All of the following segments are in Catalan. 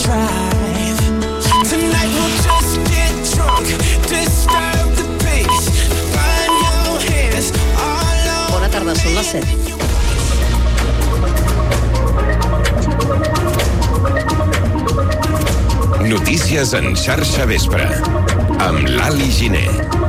drive. Tonight we'll just get drunk, disturb the peace, burn your hands all over. Bona tarda, són les 7. Notícies en xarxa vespre, amb Lali Giner.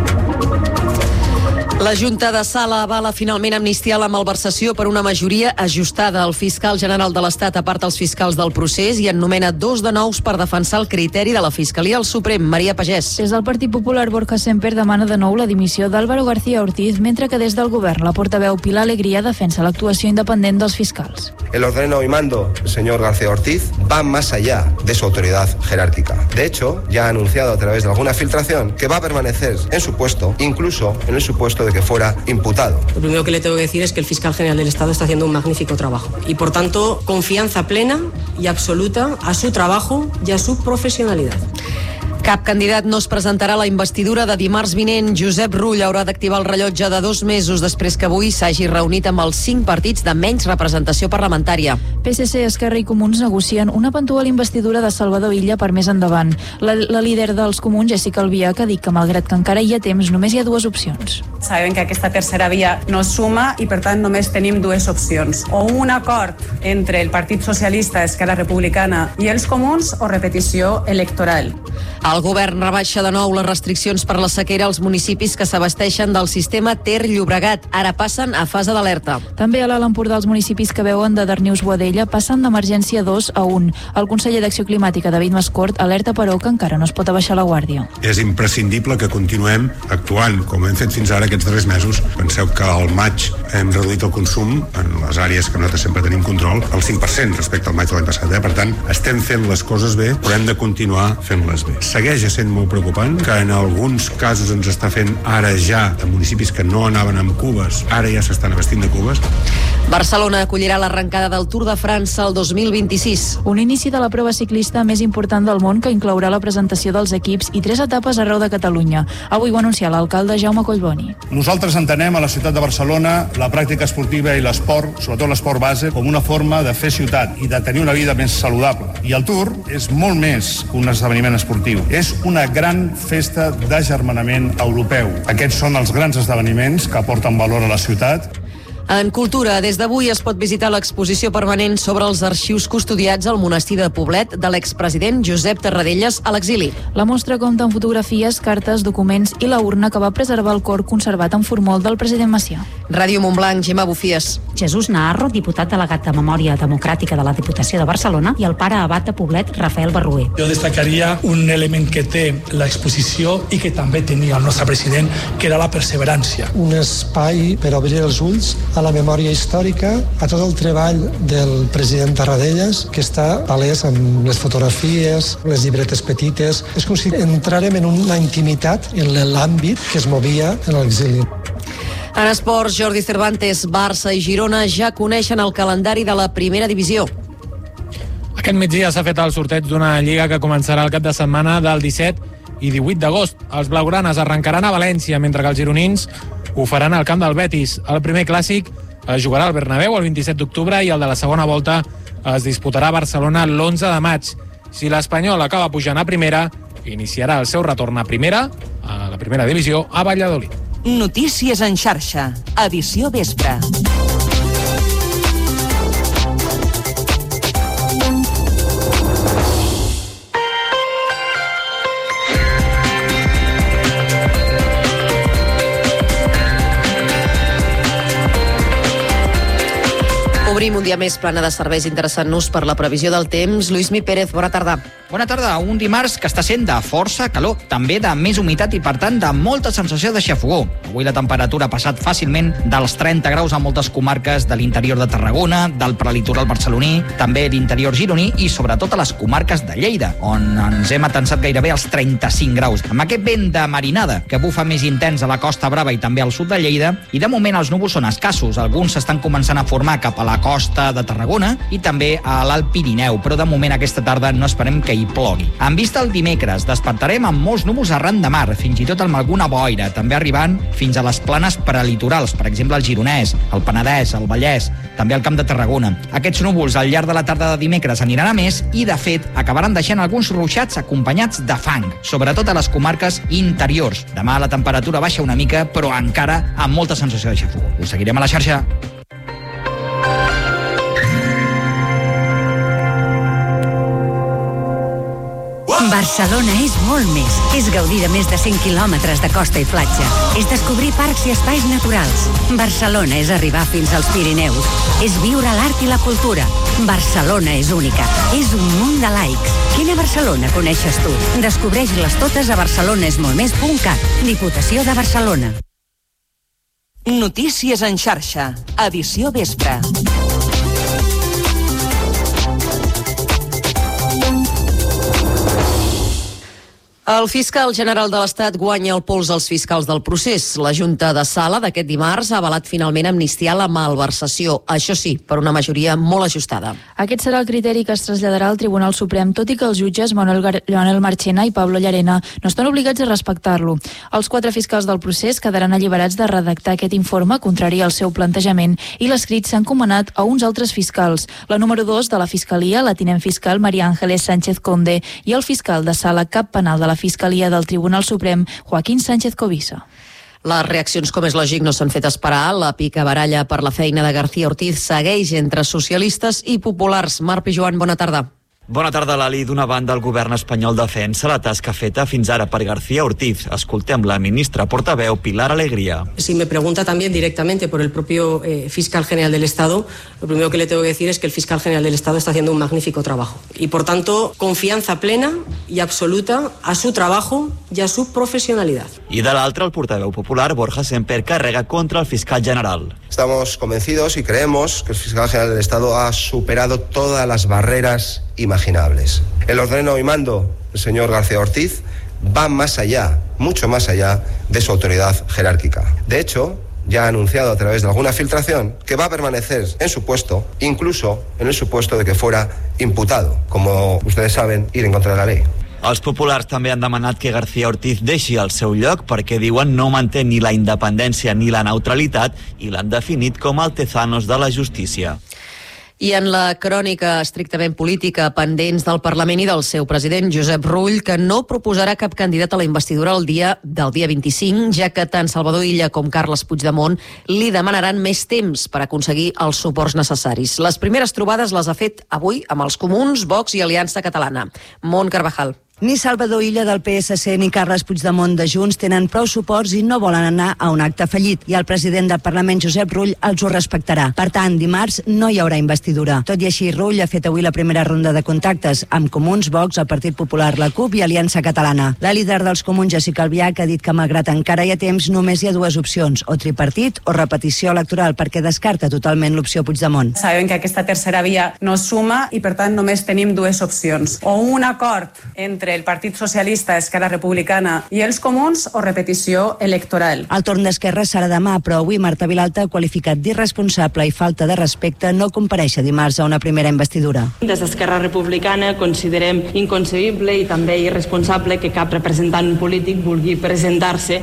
La Junta de Sala avala finalment amnistiar la malversació per una majoria ajustada. El fiscal general de l'Estat aparta els fiscals del procés i en nomena 2 de nous per defensar el criteri de la Fiscalia al Suprem. Maria Pagès. Des del Partit Popular, Borja Semper demana de nou la dimissió d'Álvaro García Ortiz, mentre que des del govern la portaveu Pilar Alegría defensa l'actuació independent dels fiscals. El ordeno y mando del señor García Ortiz va más allá de su autoridad jerárquica. De hecho, ya ha anunciado a través de alguna filtración que va a permanecer en su puesto, incluso en el supuesto de que fuera imputado. Lo primero que le tengo que decir es que el fiscal general del Estado está haciendo un magnífico trabajo y, por tanto, confianza plena y absoluta a su trabajo y a su profesionalidad. Cap candidat no es presentarà a la investidura de dimarts vinent. Josep Rull haurà d'activar el rellotge de 2 mesos després que avui s'hagi reunit amb els 5 partits de menys representació parlamentària. PSC, Esquerra i Comuns negocien una eventual investidura de Salvador Illa per més endavant. La líder dels Comuns, Jessica Albiach, ha dit que malgrat que encara hi ha temps, només hi ha 2 opcions. Sabem que aquesta tercera via no suma i, per tant, només tenim 2 opcions. O un acord entre el Partit Socialista, Esquerra Republicana i els Comuns o repetició electoral. El govern rebaixa de nou les restriccions per la sequera als municipis que s'abasteixen del sistema Ter-Llobregat. Ara passen a fase d'alerta. També a l'Alt Empordà els municipis que veuen de Darnius-Boadella passen d'emergència 2 a 1. El conseller d'Acció Climàtica, David Mascort, alerta però que encara no es pot abaixar la guàrdia. És imprescindible que continuem actuant com hem fet fins ara aquests darrers mesos. Penseu que al maig hem reduït el consum en les àrees que nosaltres sempre tenim control al 5% respecte al maig de l'any passat. Per tant, estem fent les coses bé, però hem de continuar fent-les bé. Segueix sent molt preocupant que en alguns casos ens està fent ara ja de municipis que no anaven amb cubes, ara ja s'estan abastint de cubes. Barcelona acollirà l'arrencada del Tour de França el 2026. Un inici de la prova ciclista més important del món que inclourà la presentació dels equips i 3 etapes arreu de Catalunya. Avui ho anuncia l'alcalde Jaume Collboni. Nosaltres entenem a la ciutat de Barcelona la pràctica esportiva i l'esport, sobretot l'esport base, com una forma de fer ciutat i de tenir una vida més saludable. I el Tour és molt més que un esdeveniment esportiu. És una gran festa d'agermanament europeu. Aquests són els grans esdeveniments que aporten valor a la ciutat. En cultura, des d'avui es pot visitar l'exposició permanent sobre els arxius custodiats al monestir de Poblet de l'expresident Josep Tarradellas a l'exili. La mostra compta amb fotografies, cartes, documents i la urna que va preservar el cor conservat en formol del president Macià. Ràdio Montblanc, Gemma Bufies. Jesús Naharro, diputat delegat de Memòria Democràtica de la Diputació de Barcelona, i el pare abat de Poblet, Rafael Barrué. Jo destacaria un element que té l'exposició i que també tenia el nostre president, que era la perseverança. Un espai per obrir els ulls a la memòria històrica, a tot el treball del president Tarradellas, que està palès amb les fotografies, les llibretes petites. És com si entrarem en una intimitat en l'àmbit que es movia en l'exili. En esports, Jordi Cervantes, Barça i Girona ja coneixen el calendari de la primera divisió. Aquest migdia s'ha fet el sorteig d'una lliga que començarà el cap de setmana del 17 i 18 d'agost. Els blaugranes arrencaran a València, mentre que els gironins ho faran al camp del Betis. El primer clàssic es jugarà al Bernabéu el 27 d'octubre i el de la segona volta es disputarà a Barcelona l'11 de maig. Si l'Espanyol acaba pujant a primera, iniciarà el seu retorn a primera, a la primera divisió, a Valladolid. Notícies en xarxa, edició vespre. Obrim un dia més plana de serveis interessant-nos per la previsió del temps. Lluïsmi Pérez, bona tarda. Bona tarda. Un dimarts que està sent de força calor, també de més humitat i, per tant, de molta sensació de xafogó. Avui la temperatura ha passat fàcilment dels 30 graus a moltes comarques de l'interior de Tarragona, del prelitoral barceloní, també l'interior gironí i, sobretot, a les comarques de Lleida, on ens hem atensat gairebé als 35 graus. Amb aquest vent de marinada que bufa més intens a la Costa Brava i també al sud de Lleida, i de moment els núvols són escassos. Alguns s'estan començant a formar cap a la costa de Tarragona i també a l'Alt Pirineu, però de moment aquesta tarda no esperem que hi i plogui. En vista el dimecres, despertarem amb molts núvols arran de mar, fins i tot amb alguna boira, també arribant fins a les planes prelitorals, per exemple el Gironès, el Penedès, el Vallès, també al Camp de Tarragona. Aquests núvols al llarg de la tarda de dimecres aniran a més i, de fet, acabaran deixant alguns ruixats acompanyats de fang, sobretot a les comarques interiors. Demà la temperatura baixa una mica, però encara amb molta sensació de xafogor. Us seguirem a la xarxa. Barcelona és molt més. És gaudir de més de 100 quilòmetres de costa i platja. És descobrir parcs i espais naturals. Barcelona és arribar fins als Pirineus. És viure l'art i la cultura. Barcelona és única. És un munt de laics. Quina Barcelona coneixes tu? Descobreix-les totes a barcelonesmoltmés.cat. Diputació de Barcelona. Notícies en xarxa. Edició vespre. El fiscal general de l'Estat guanya el pols als fiscals del procés. La Junta de Sala d'aquest dimarts ha avalat finalment amnistiar la malversació, això sí, per una majoria molt ajustada. Aquest serà el criteri que es traslladarà al Tribunal Suprem, tot i que els jutges Manuel Marchena i Pablo Llarena no estan obligats a respectar-lo. Els 4 fiscals del procés quedaran alliberats de redactar aquest informe, contrari al seu plantejament, i l'escrit s'ha encomanat a uns altres fiscals. La número 2 de la Fiscalia, la tinent fiscal María Ángeles Sánchez Conde, i el fiscal de Sala Cap Penal de la Fiscalia del Tribunal Suprem, Joaquín Sánchez Covisa. Les reaccions, com és lògic, no s'han fet esperar. La picabaralla per la feina de García Ortiz segueix entre socialistes i populars. Marc i Joan, bona tarda. Bona tarda, Lali. D'una banda, el govern espanyol defensa la tasca feta fins ara per García Ortiz. Escoltem la ministra portaveu Pilar Alegría. Si me pregunta también directamente por el propio fiscal general del Estado, lo primero que le tengo que decir es que el fiscal general del Estado está haciendo un magnífico trabajo. Y, por tanto, confianza plena y absoluta a su trabajo y a su profesionalidad. I de l'altra, el portaveu popular, Borja Semper, carrega contra el fiscal general. Estamos convencidos y creemos que el fiscal general del Estado ha superado todas las barreras imaginables. El ordeno y mando del señor García Ortiz va más allá, mucho más allá de su autoridad jerárquica. De hecho, ya ha anunciado a través de alguna filtración que va a permanecer en su puesto, incluso en el supuesto de que fuera imputado, como ustedes saben, ir en contra de la ley. Els populars també han demanat que García Ortiz deixi el seu lloc perquè diuen no manté ni la independència ni la neutralitat i l'han definit com el Tezanos de la justícia. I en la crònica estrictament política, pendents del Parlament i del seu president, Josep Rull, que no proposarà cap candidat a la investidura el dia 25, ja que tant Salvador Illa com Carles Puigdemont li demanaran més temps per aconseguir els suports necessaris. Les primeres trobades les ha fet avui amb els Comuns, Vox i Aliança Catalana. Mont Carvajal. Ni Salvador Illa del PSC ni Carles Puigdemont de Junts tenen prou suports i no volen anar a un acte fallit, i el president del Parlament, Josep Rull, els ho respectarà. Per tant, dimarts no hi haurà investidura. Tot i així, Rull ha fet avui la primera ronda de contactes amb Comuns, Vox, el Partit Popular, la CUP i Aliança Catalana. La líder dels Comuns, Jessica Albiach, ha dit que malgrat encara hi ha temps, només hi ha 2 opcions, o tripartit o repetició electoral, perquè descarta totalment l'opció Puigdemont. Sabem que aquesta tercera via no suma i, per tant, només tenim 2 opcions. O un acord entre el Partit Socialista, Esquerra Republicana i els Comuns, o repetició electoral. El torn d'Esquerra serà demà, però avui Marta Vilalta ha qualificat d'irresponsable i falta de respecte no comparèixer dimarts a una primera investidura. Des d'Esquerra Republicana considerem inconcebible i també irresponsable que cap representant polític vulgui presentar-se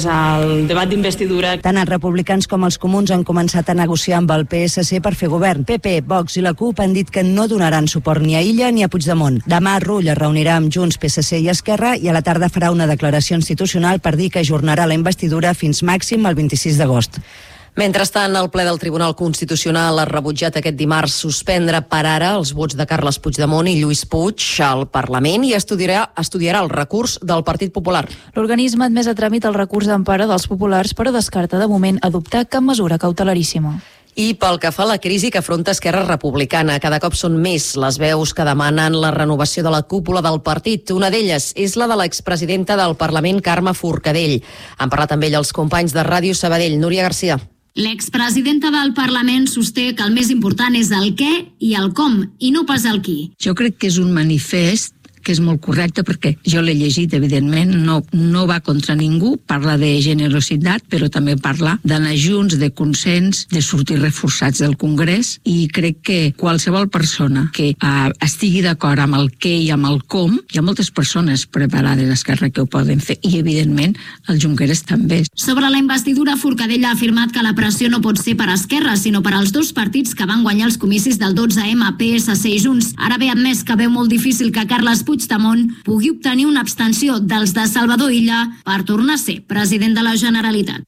al debat d'investidura. Tant els republicans com els Comuns han començat a negociar amb el PSC per fer govern. PP, Vox i la CUP han dit que no donaran suport ni a Illa ni a Puigdemont. Demà Rull es reunirà amb Junts, PSC i Esquerra i a la tarda farà una declaració institucional per dir que ajornarà la investidura fins màxim el 26 d'agost. Mentrestant, el ple del Tribunal Constitucional ha rebutjat aquest dimarts suspendre per ara els vots de Carles Puigdemont i Lluís Puig al Parlament i estudiarà el recurs del Partit Popular. L'organisme ha admès a tràmit el recurs d'empara dels populars, però descarta de moment adoptar cap mesura cautelaríssima. I pel que fa a la crisi que afronta Esquerra Republicana, cada cop són més les veus que demanen la renovació de la cúpula del partit. Una d'elles és la de l'expresidenta del Parlament, Carme Forcadell. Han parlat amb ell els companys de Ràdio Sabadell. Núria Garcia. L'expresidenta del Parlament sosté que el més important és el què i el com, i no pas el qui. Jo crec que és un manifest que és molt correcte perquè jo l'he llegit, evidentment, no va contra ningú, parla de generositat, però també parla d'anar junts, de consens, de sortir reforçats del Congrés, i crec que qualsevol persona que estigui d'acord amb el què i amb el com, hi ha moltes persones preparades a Esquerra que ho poden fer, i evidentment el Junqueras també. Sobre la investidura, Forcadell ha afirmat que la pressió no pot ser per Esquerra, sinó per als dos partits que van guanyar els comicis del 12M, PSC i Junts. Ara ve admès que veu molt difícil que Carles Puigdemont pugui obtenir una abstenció dels de Salvador Illa per tornar a ser president de la Generalitat.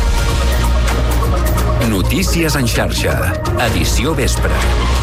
Notícies en xarxa, edició vespre.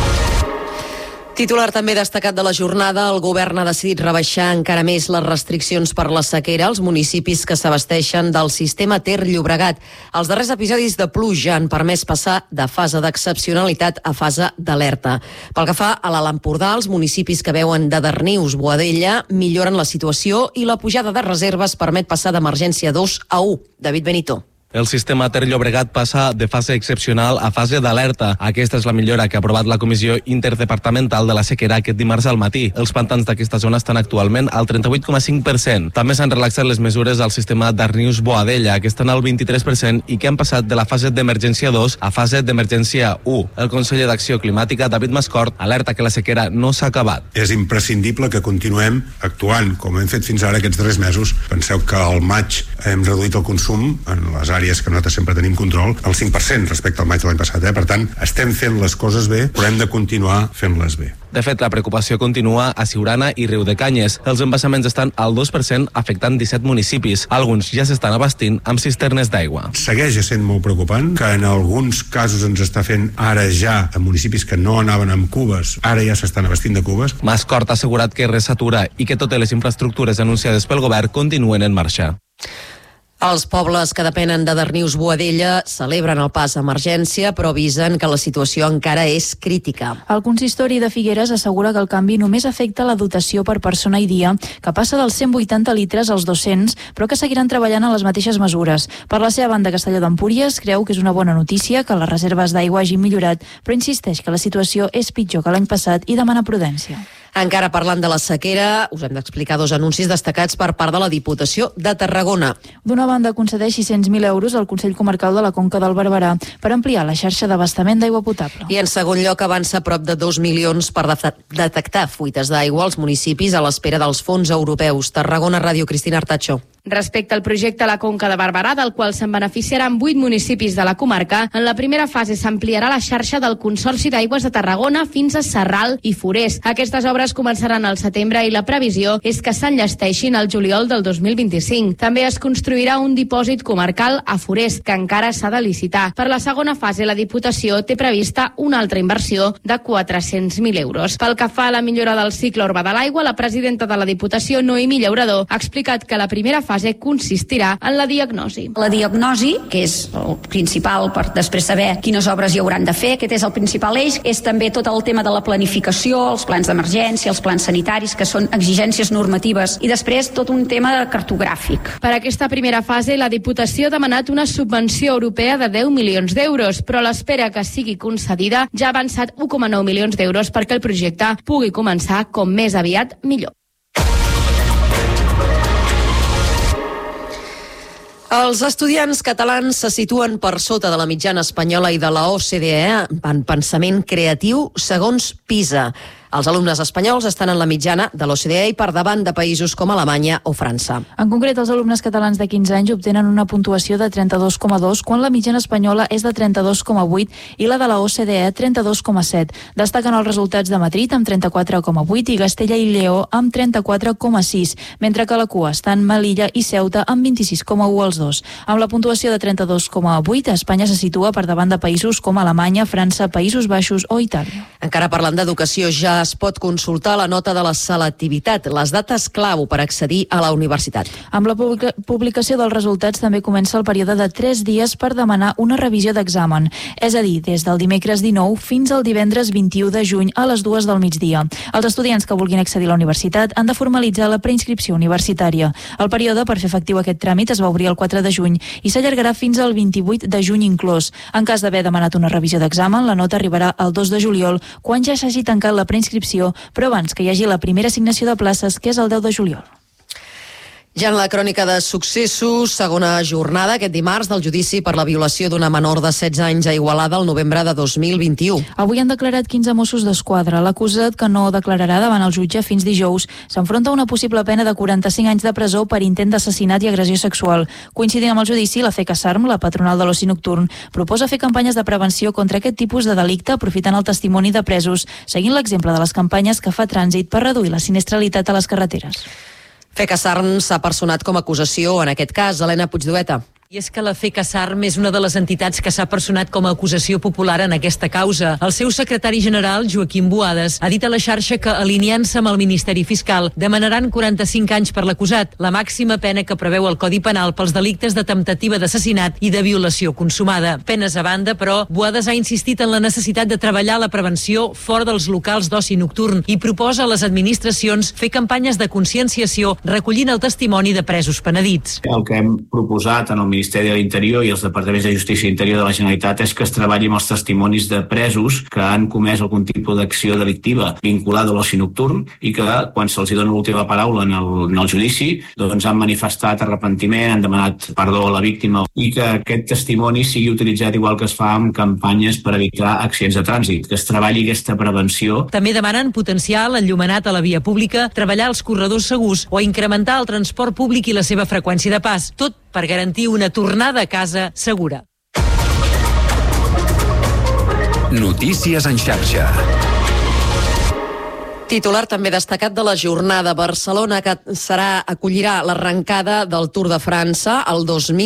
Titular també destacat de la jornada, el govern ha decidit rebaixar encara més les restriccions per la sequera als municipis que s'abasteixen del sistema Ter-Llobregat. Els darrers episodis de pluja han permès passar de fase d'excepcionalitat a fase d'alerta. Pel que fa a l'Alt Empordà, els municipis que veuen de Darnius, Boadella, milloren la situació i la pujada de reserves permet passar d'emergència 2 a 1. David Benito. El sistema Ter-Llobregat passa de fase excepcional a fase d'alerta. Aquesta és la millora que ha aprovat la Comissió Interdepartamental de la Sequera aquest dimarts al matí. Els pantans d'aquesta zona estan actualment al 38,5%. També s'han relaxat les mesures al sistema Darnius-Boadella, que estan al 23% i que han passat de la fase d'emergència 2 a fase d'emergència 1. El conseller d'Acció Climàtica, David Mascort, alerta que la sequera no s'ha acabat. És imprescindible que continuem actuant com hem fet fins ara aquests 3 mesos. Penseu que al maig hem reduït el consum en les àrees que nosaltres sempre tenim control al 5% respecte al maig de l'any passat. Per tant, estem fent les coses bé, però hem de continuar fent-les bé. De fet, la preocupació continua a Siurana i Riudecanyes. Els embassaments estan al 2%, afectant 17 municipis. Alguns ja s'estan abastint amb cisternes d'aigua. Segueix sent molt preocupant, que en alguns casos ens està fent ara ja en municipis que no anaven amb cubes, ara ja s'estan abastint de cubes. Mascort ha assegurat que res s'atura i que totes les infraestructures anunciades pel govern continuen en marxa. Els pobles que depenen de Darnius-Boadella celebren el pas a emergència, però avisen que la situació encara és crítica. El consistori de Figueres assegura que el canvi només afecta la dotació per persona i dia, que passa dels 180 litres als 200, però que seguiran treballant en les mateixes mesures. Per la seva banda, Castelló d'Empúries creu que és una bona notícia que les reserves d'aigua hagin millorat, però insisteix que la situació és pitjor que l'any passat i demana prudència. Encara parlant de la sequera, us hem d'explicar 2 anuncis destacats per part de la Diputació de Tarragona. D'una banda, concedeix 600.000 euros al Consell Comarcal de la Conca del Barberà per ampliar la xarxa d'abastament d'aigua potable. I en segon lloc, avança prop de 2 milions per detectar fuites d'aigua als municipis a l'espera dels fons europeus. Tarragona Ràdio, Cristina Artacho. Respecte al projecte a la Conca de Barberà, del qual se'n beneficiaran 8 municipis de la comarca, en la primera fase s'ampliarà la xarxa del Consorci d'Aigües de Tarragona fins a Sarral i Forès. Aquestes obres començaran al setembre i la previsió és que s'enllesteixin al juliol del 2025. També es construirà un dipòsit comarcal a Forès, que encara s'ha de licitar. Per la segona fase, la Diputació té prevista una altra inversió de 400.000 euros. Pel que fa a la millora del cicle urbà de l'aigua, la presidenta de la Diputació, Noemí Llaurador, ha explicat que la primera fase consistirà en la diagnosi. La diagnosi, que és el principal per després saber quines obres hi hauran de fer, aquest és el principal eix, és també tot el tema de la planificació, els plans d'emergència, els plans sanitaris, que són exigències normatives, i després tot un tema cartogràfic. Per aquesta primera fase, la Diputació ha demanat una subvenció europea de 10 milions d'euros, però l'espera que sigui concedida ja ha avançat 1,9 milions d'euros perquè el projecte pugui començar com més aviat millor. Els estudiants catalans se situen per sota de la mitjana espanyola i de la OCDE en pensament creatiu segons PISA. Els alumnes espanyols estan en la mitjana de l'OCDE i per davant de països com Alemanya o França. En concret, els alumnes catalans de 15 anys obtenen una puntuació de 32,2, quan la mitjana espanyola és de 32,8 i la de la OCDE 32,7. Destaquen els resultats de Madrid amb 34,8 i Castella i Lleó amb 34,6, mentre que a la cua estan Melilla i Ceuta amb 26,1 els dos. Amb la puntuació de 32,8, Espanya se situa per davant de països com Alemanya, França, Països Baixos o Itàlia. Encara parlant d'educació, ja es pot consultar la nota de la selectivitat, les dates clau per accedir a la universitat. Amb la publicació dels resultats també comença el període de 3 dies per demanar una revisió d'examen, és a dir, des del dimecres 19 fins al divendres 21 de juny a les 2 del migdia. Els estudiants que vulguin accedir a la universitat han de formalitzar la preinscripció universitària. El període per fer efectiu aquest tràmit es va obrir el 4 de juny i s'allargarà fins al 28 de juny inclòs. En cas d'haver demanat una revisió d'examen, la nota arribarà el 2 de juliol, quan ja s'hagi tancat la preinscripció inscripció, però abans que hi hagi la primera assignació de places, que és el 10 de juliol. Ja en la crònica de successos, segona jornada aquest dimarts del judici per la violació d'una menor de 16 anys a Igualada el novembre de 2021. Avui han declarat 15 Mossos d'Esquadra. L'acusat, que no declararà davant el jutge fins dijous, s'enfronta a una possible pena de 45 anys de presó per intent d'assassinat i agressió sexual. Coincidint amb el judici, la FECASARM, la patronal de l'oci nocturn, proposa fer campanyes de prevenció contra aquest tipus de delicte aprofitant el testimoni de presos, seguint l'exemple de les campanyes que fa Trànsit per reduir la sinistralitat a les carreteres. FECASARM s'ha personat com a acusació en aquest cas. Helena Puigdueta. I és que la FECASARM és una de les entitats que s'ha personat com a acusació popular en aquesta causa. El seu secretari general, Joaquim Boades, ha dit a la xarxa que, alineant-se amb el Ministeri Fiscal, demanaran 45 anys per l'acusat, la màxima pena que preveu el Codi Penal pels delictes de temptativa d'assassinat i de violació consumada. Penes a banda, però, Boades ha insistit en la necessitat de treballar la prevenció fora dels locals d'oci nocturn i proposa a les administracions fer campanyes de conscienciació recollint el testimoni de presos penedits. El que hem proposat en el Ministeri de l'Interior i els departaments de Justícia i Interior de la Generalitat és que es treballi amb els testimonis de presos que han comès algun tipus d'acció delictiva vinculada a l'oci nocturn i que, quan se'ls dona l'última paraula en el judici, doncs han manifestat arrepentiment, han demanat perdó a la víctima i que aquest testimoni sigui utilitzat igual que es fa amb campanyes per evitar accidents de trànsit, que es treballi aquesta prevenció. També demanen potenciar l'enllumenat a la via pública, treballar els corredors segurs o incrementar el transport públic i la seva freqüència de pas, tot per garantir una tornada a casa segura. Notícies en xarxa. Titular també destacat de la jornada. Barcelona que acollirà l'arrencada del Tour de França el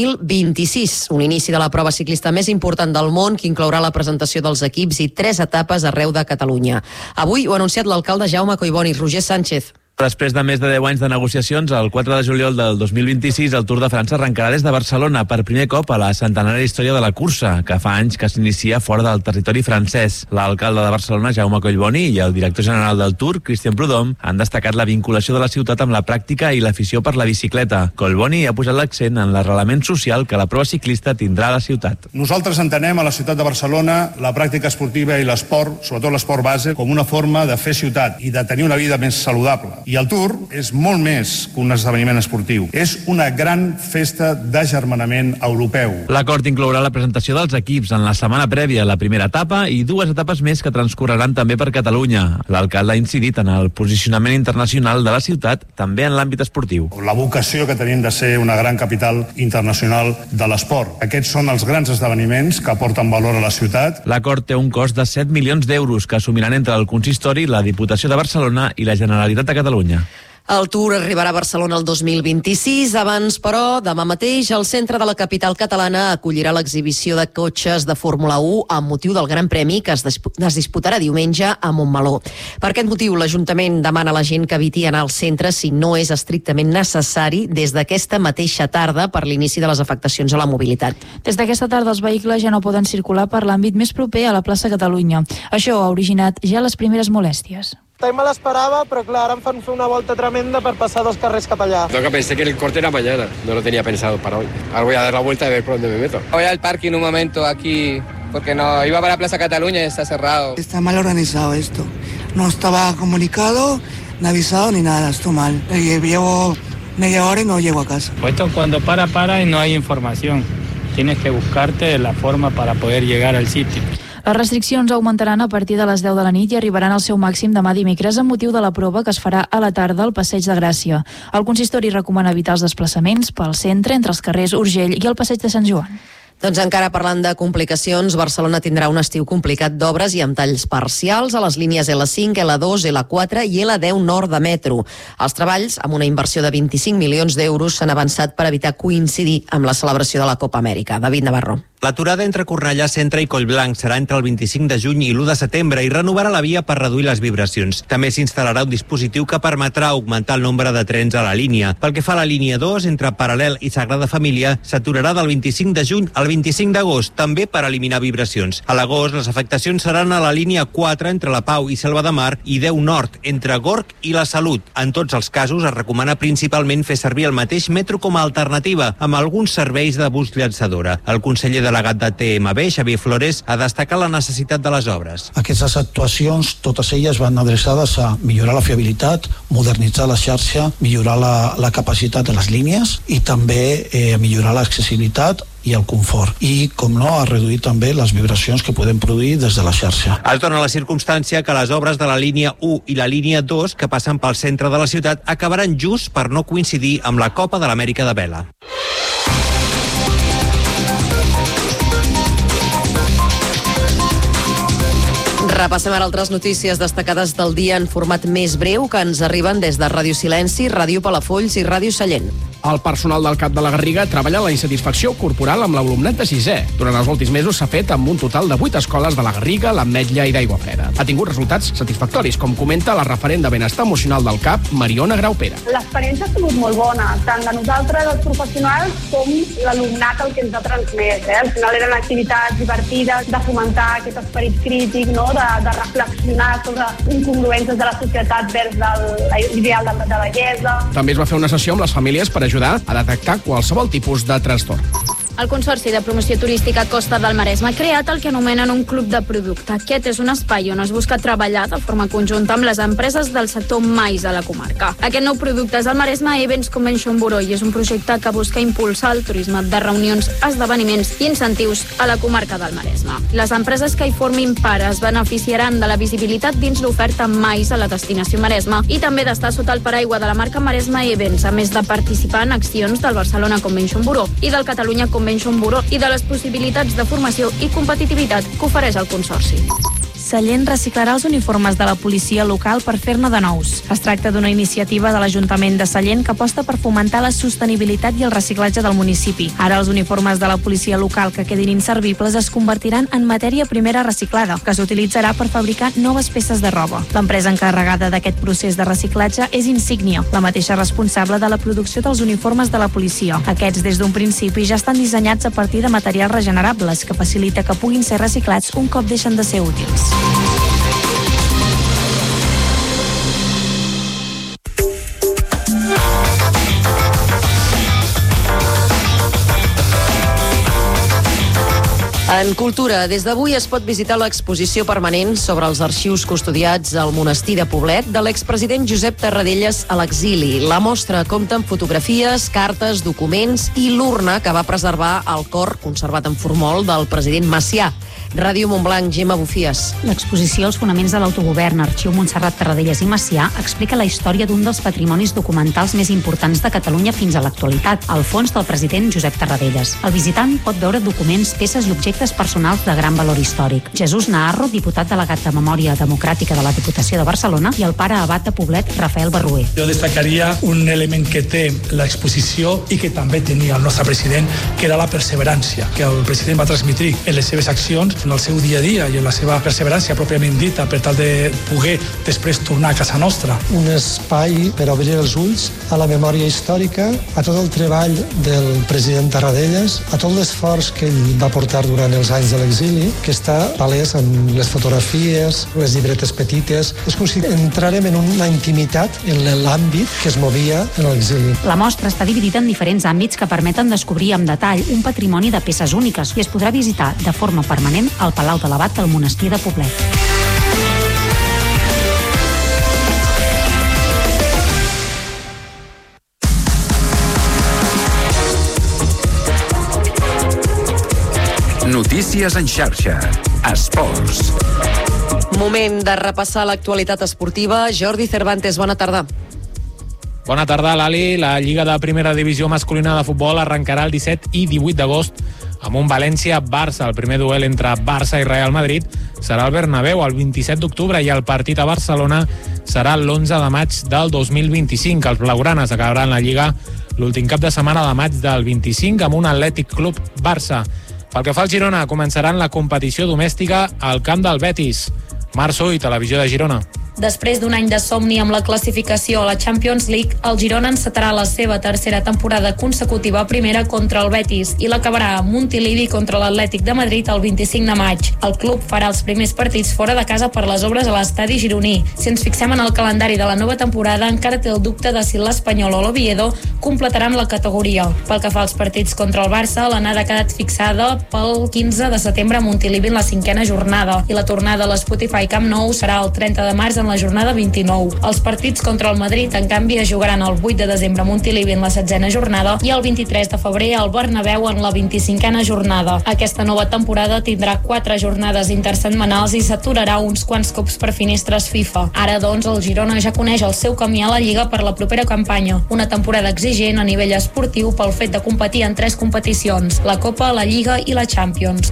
2026, un inici de la prova ciclista més important del món que inclourà la presentació dels equips i 3 etapes arreu de Catalunya. Avui ho ha anunciat l'alcalde Jaume Collboni. Roger Sánchez. Després de més de 10 anys de negociacions, el 4 de juliol del 2026 el Tour de França arrencarà des de Barcelona per primer cop a la centenària història de la cursa, que fa anys que s'inicia fora del territori francès. L'alcalde de Barcelona, Jaume Collboni, i el director general del Tour, Christian Prudhomme, han destacat la vinculació de la ciutat amb la pràctica i l'afició per la bicicleta. Collboni ha posat l'accent en l'arrelament social que la prova ciclista tindrà a la ciutat. Nosaltres entenem a la ciutat de Barcelona la pràctica esportiva i l'esport, sobretot l'esport base, com una forma de fer ciutat i de tenir una vida més saludable. I el Tour és molt més que un esdeveniment esportiu. És una gran festa d'agermanament europeu. L'acord inclourà la presentació dels equips en la setmana prèvia a la primera etapa i 2 etapes més que transcorreran també per Catalunya. L'alcalde ha incidit en el posicionament internacional de la ciutat, també en l'àmbit esportiu. La vocació que tenim de ser una gran capital internacional de l'esport. Aquests són els grans esdeveniments que aporten valor a la ciutat. L'acord té un cost de 7 milions d'euros que assumiran entre el Consistori, la Diputació de Barcelona i la Generalitat de Catalunya. El Tour arribarà a Barcelona el 2026. Abans, però, demà mateix, el centre de la capital catalana acollirà l'exhibició de cotxes de Fórmula 1 amb motiu del Gran Premi que es disputarà diumenge a Montmeló. Per aquest motiu, l'Ajuntament demana a la gent que eviti anar al centre si no és estrictament necessari des d'aquesta mateixa tarda per l'inici de les afectacions a la mobilitat. Des d'aquesta tarda els vehicles ja no poden circular per l'àmbit més proper a la plaça Catalunya. Això ha originat ja les primeres molèsties. También me l'esperava, però clar, ara em fan fer una volta tremenda per passar 2 carrers cap allá. Lo que pensé que el corte era mañana, no lo tenía pensado para hoy. Ahora voy a dar la vuelta y ver por dónde me meto. Voy al parking un momento aquí, porque no iba para Plaza Cataluña y está cerrado. Está mal organizado esto. No estaba comunicado, ni avisado ni nada, esto mal. Llevo media hora y no llego a casa. Esto cuando para y no hay información. Tienes que buscarte la forma para poder llegar al sitio. Les restriccions augmentaran a partir de les 10 de la nit i arribaran al seu màxim demà dimecres amb motiu de la prova que es farà a la tarda al Passeig de Gràcia. El consistori recomana evitar els desplaçaments pel centre entre els carrers Urgell i el Passeig de Sant Joan. Doncs encara parlant de complicacions, Barcelona tindrà un estiu complicat d'obres i amb talls parcials a les línies L5, L2, L4 i L10 nord de metro. Els treballs, amb una inversió de 25 milions d'euros, s'han avançat per evitar coincidir amb la celebració de la Copa Amèrica. David Navarro. L'aturada entre Cornellà Centre i Collblanc serà entre el 25 de juny i l'1 de setembre i renovarà la via per reduir les vibracions. També s'instal·larà un dispositiu que permetrà augmentar el nombre de trens a la línia. Pel que fa a la línia 2, entre Paral·lel i Sagrada Família, s'aturarà del 25 de juny al 25 d'agost, també per eliminar vibracions. A l'agost, les afectacions seran a la línia 4 entre la Pau i Selva de Mar i 10 Nord, entre Gorg i la Salut. En tots els casos, es recomana principalment fer servir el mateix metro com a alternativa, amb alguns serveis de bus llançadora. El conseller de delegat de TMB, Xavier Flores, ha destacat la necessitat de les obres. Aquestes actuacions, totes elles van adreçades a millorar la fiabilitat, modernitzar la xarxa, millorar la capacitat de les línies i també millorar l'accessibilitat i el confort. I, com no, a reduir també les vibracions que podem produir des de la xarxa. Es dona la circumstància que les obres de la línia 1 i la línia 2, que passen pel centre de la ciutat, acabaran just per no coincidir amb la Copa de l'Amèrica de vela. Repassem ara altres notícies destacades del dia en format més breu que ens arriben des de Ràdio Silenci, Ràdio Palafolls i Ràdio Sallent. El personal del CAP de la Garriga treballa la insatisfacció corporal amb l'alumnat de 6è. Durant els últims mesos s'ha fet amb un total de 8 escoles de la Garriga, l'Ametlla i d'Aigua Freda. Ha tingut resultats satisfactoris, com comenta la referent de benestar emocional del CAP, Mariona Graupera. L'experiència ha sigut molt bona, tant de nosaltres, els professionals, com l'alumnat el que ens ha transmès. Al final eren activitats divertides, de fomentar aquest esperit crític, no? de reflexionar sobre incongruències de la societat vers l'ideal de bellesa. També es va fer una sessió amb les famílies per ajudar a detectar qualsevol tipus de trastorn. El Consorci de Promoció Turística Costa del Maresme ha creat el que anomenen un club de producte. Aquest és un espai on es busca treballar de forma conjunta amb les empreses del sector mais a la comarca. Aquest nou producte és el Maresme Events Convention Bureau i és un projecte que busca impulsar el turisme de reunions, esdeveniments i incentius a la comarca del Maresme. Les empreses que hi formin part es beneficiaran de la visibilitat dins l'oferta mais a la destinació Maresme i també d'estar sota el paraigua de la marca Maresme Events, a més de participar en accions del Barcelona Convention Bureau i del Catalunya Convention Bureau i de les possibilitats de formació i competitivitat que ofereix el Consorci. Sallent reciclarà els uniformes de la policia local per fer-ne de nous. Es tracta d'una iniciativa de l'Ajuntament de Sallent que aposta per fomentar la sostenibilitat i el reciclatge del municipi. Ara els uniformes de la policia local que quedin inservibles es convertiran en matèria primera reciclada, que s'utilitzarà per fabricar noves peces de roba. L'empresa encarregada d'aquest procés de reciclatge és Insignia, la mateixa responsable de la producció dels uniformes de la policia. Aquests, des d'un principi, ja estan dissenyats a partir de materials regenerables, que facilita que puguin ser reciclats un cop deixen de ser útils. En cultura, des d'avui es pot visitar l'exposició permanent sobre els arxius custodiats al monestir de Poblet de l'expresident Josep Tarradellas a l'exili. La mostra compta amb fotografies, cartes, documents i l'urna que va preservar el cor conservat en formol del president Macià. Ràdio Montblanc, Gemma Bufies. L'exposició Els fonaments de l'autogovern, Arxiu Montserrat Tarradellas i Macià, explica la història d'un dels patrimonis documentals més importants de Catalunya fins a l'actualitat, el fons del president Josep Tarradellas. El visitant pot veure documents, peces i objectes personals de gran valor històric. Jesús Naharro, diputat delegat de Memòria Democràtica de la Diputació de Barcelona, i el pare abat de Poblet, Rafael Barruer. Jo destacaria un element que té l'exposició i que també tenia el nostre president, que era la perseverança, que el president va transmetre en les seves accions, en el seu dia a dia i en la seva perseverança pròpiament dita per tal de poder després tornar a casa nostra. Un espai per obrir els ulls a la memòria històrica, a tot el treball del president Tarradellas, a tot l'esforç que ell va portar durant els anys de l'exili, que està palès en les fotografies, les llibretes petites. És com si entrarem en una intimitat en l'àmbit que es movia en l'exili. La mostra està dividida en diferents àmbits que permeten descobrir amb detall un patrimoni de peces úniques i es podrà visitar de forma permanent al Palau de l'Abat del monestir de Poblet. Notícies en xarxa. Esports. Moment de repassar l'actualitat esportiva. Jordi Cervantes, bona tarda. Bona tarda, Lali. La Lliga de Primera Divisió masculina de futbol arrencarà el 17 i 18 d'agost amb un València-Barça. El primer duel entre Barça i Real Madrid serà al Bernabéu el 27 d'octubre i el partit a Barcelona serà l'11 de maig del 2025. Els blaugranes acabaran la Lliga l'últim cap de setmana de maig del 25 amb un Atlètic Club Barça. Pel que fa al Girona, començaran la competició domèstica al camp del Betis. Marc Suy, Televisió de Girona. Després d'un any de somni amb la classificació a la Champions League, el Girona encetarà la seva tercera temporada consecutiva a primera contra el Betis i l'acabarà a Montilivi contra l'Atlètic de Madrid el 25 de maig. El club farà els primers partits fora de casa per les obres a l'estadi gironí. Si ens fixem en el calendari de la nova temporada, encara té el dubte de si l'Espanyol o l'Oviedo completaran la categoria. Pel que fa als partits contra el Barça, l'anada ha quedat fixada pel 15 de setembre a Montilivi en la 5a jornada i la tornada a l'Spotify Camp Nou serà el 30 de març en la jornada 29. Els partits contra el Madrid, en canvi, es jugaran el 8 de desembre a Montilivi en la 16a jornada i el 23 de febrer al Bernabéu en la 25a jornada. Aquesta nova temporada tindrà 4 jornades intersetmanals i s'aturarà uns quants cops per finestres FIFA. Ara, doncs, el Girona ja coneix el seu camí a la Lliga per la propera campanya. Una temporada exigent a nivell esportiu pel fet de competir en 3 competicions, la Copa, la Lliga i la Champions.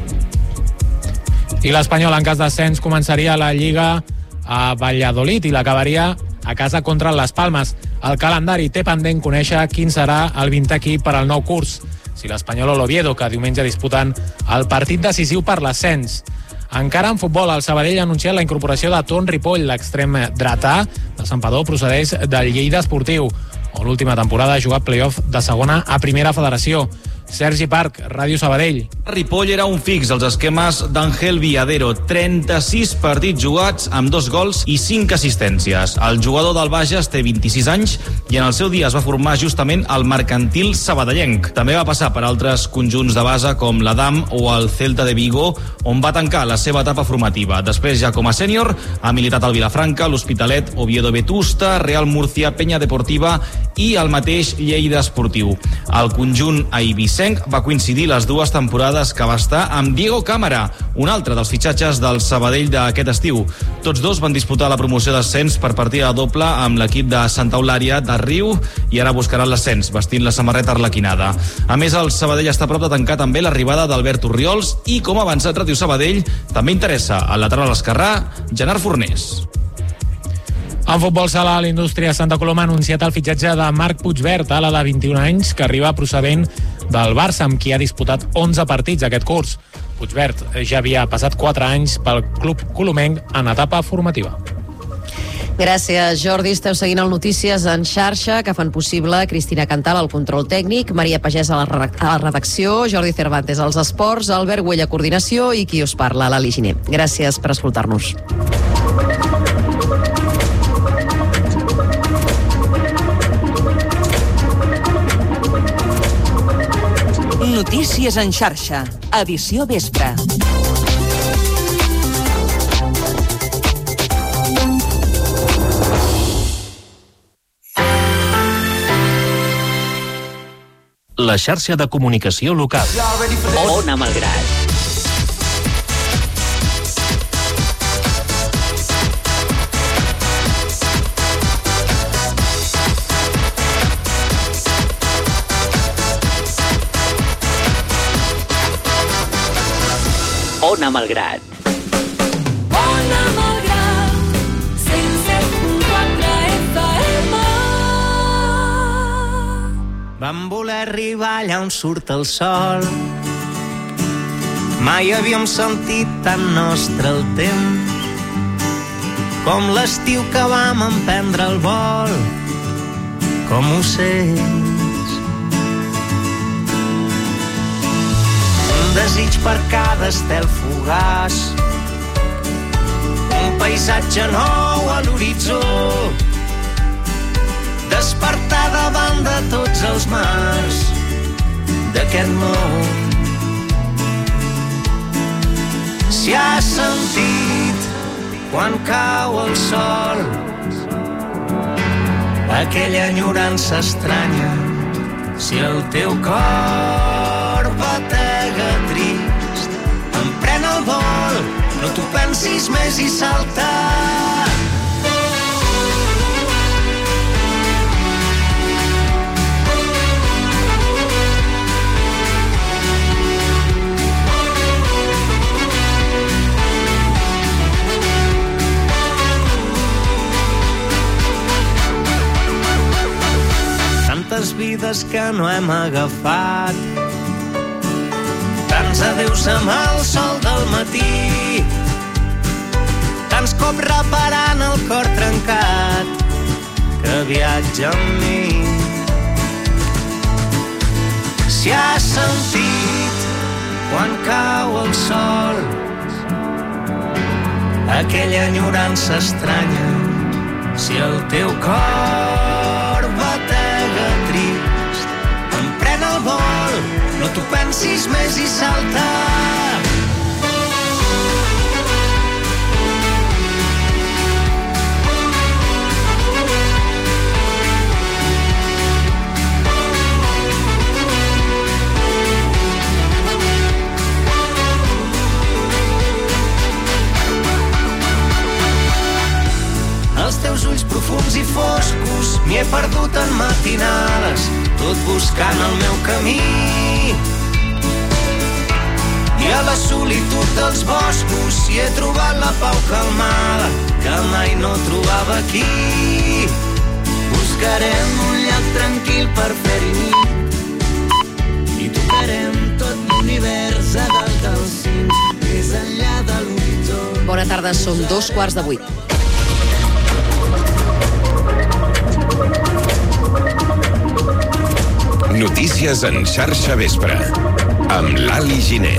I l'Espanyol, en cas d'ascens, començaria la Lliga a Valladolid i l'acabaria a casa contra les Palmes. El calendari té pendent conèixer quin serà el 20è equip per al nou curs, si l'Espanyol o l'Oviedo, que diumenge disputen el partit decisiu per l'ascens. Encara en futbol, el Sabadell ha anunciat la incorporació de Ton Ripoll, l'extrem dretà de Santpedor, procedeix del Lleida Esportiu, on l'última temporada ha jugat play-off de segona a Primera Federació. Sergi Parc, Ràdio Sabadell. Ripoll era un fix als esquemes d'Ángel Viadero. 36 partits jugats amb 2 gols i 5 assistències. El jugador del Bages té 26 anys i en el seu dia es va formar justament al Mercantil sabadellenc. També va passar per altres conjunts de base com l'Adam o el Celta de Vigo, on va tancar la seva etapa formativa. Després, ja com a sènior, ha militat al Vilafranca, l'Hospitalet, Oviedo Vetusta, Real Murcia, Penya Deportiva i el mateix Lleida Esportiu. El conjunt eivissenc va coincidir les 2 temporades que va estar amb Diego Cámara, un altre dels fitxatges del Sabadell d'aquest estiu. Tots dos van disputar la promoció d'ascens per partida doble amb l'equip de Santa Eulària de Riu i ara buscaran l'ascens vestint la samarreta arlequinada. A més, el Sabadell està a prop de tancar també l'arribada d'Albert Orriols i, com ha avançat Ràdio Sabadell, també interessa el lateral esquerrà Gerard Fornés. En futbol sala, l'Indústria Santa Coloma ha anunciat el fitxatge de Marc Puigvert, ala de 21 anys, que arriba procedent del Barça, amb qui ha disputat 11 partits aquest curs. Puigvert ja havia passat 4 anys pel club colomenc en etapa formativa. Gràcies, Jordi. Esteu seguint el Notícies en xarxa, que fan possible Cristina Cantal al control tècnic, Maria Pagès a la redacció, Jordi Cervantes als esports, Albert Güell a coordinació i qui us parla, l'Ali Giner. Gràcies per escoltar-nos. Notícies en xarxa, edició vespre. La xarxa de comunicació local. Ona Malgrat. Ona Malgrat. Ona Malgrat, 107.4 FM. Vam voler arribar allà on surt el sol. Mai havíem sentit tan nostre el temps com l'estiu que vam emprendre el vol com ocells. Un desig per cada estel fugaç, un paisatge nou a l'horitzó, despertar davant de tots els mars d'aquest món. Si has sentit quan cau el sol aquella enyorança estranya, si el teu cor batega trist, emprèn el vol, no t'ho pensis més i salta. Tantes vides que no hem agafat, tants adeus amb el sol del matí, tants cop reparant el cor trencat que viatja amb mi. Si has sentit quan cau el sol aquella enyorança estranya, si el teu cor batega trist, emprèn el vol, no t'ho pensis més i salta. Els teus ulls profunds i foscos m'hi he perdut en matinades, tot buscant el meu camí. I a la solitud dels boscos hi he trobat la pau calmada que mai no trobava aquí. Buscarem un lloc tranquil per fer-hi nit i tocarem tot l'univers a dalt del cim, més enllà de l'horitzó. Bona tarda, són 7:15. Notícies en xarxa vespre, amb l'Ali Giner.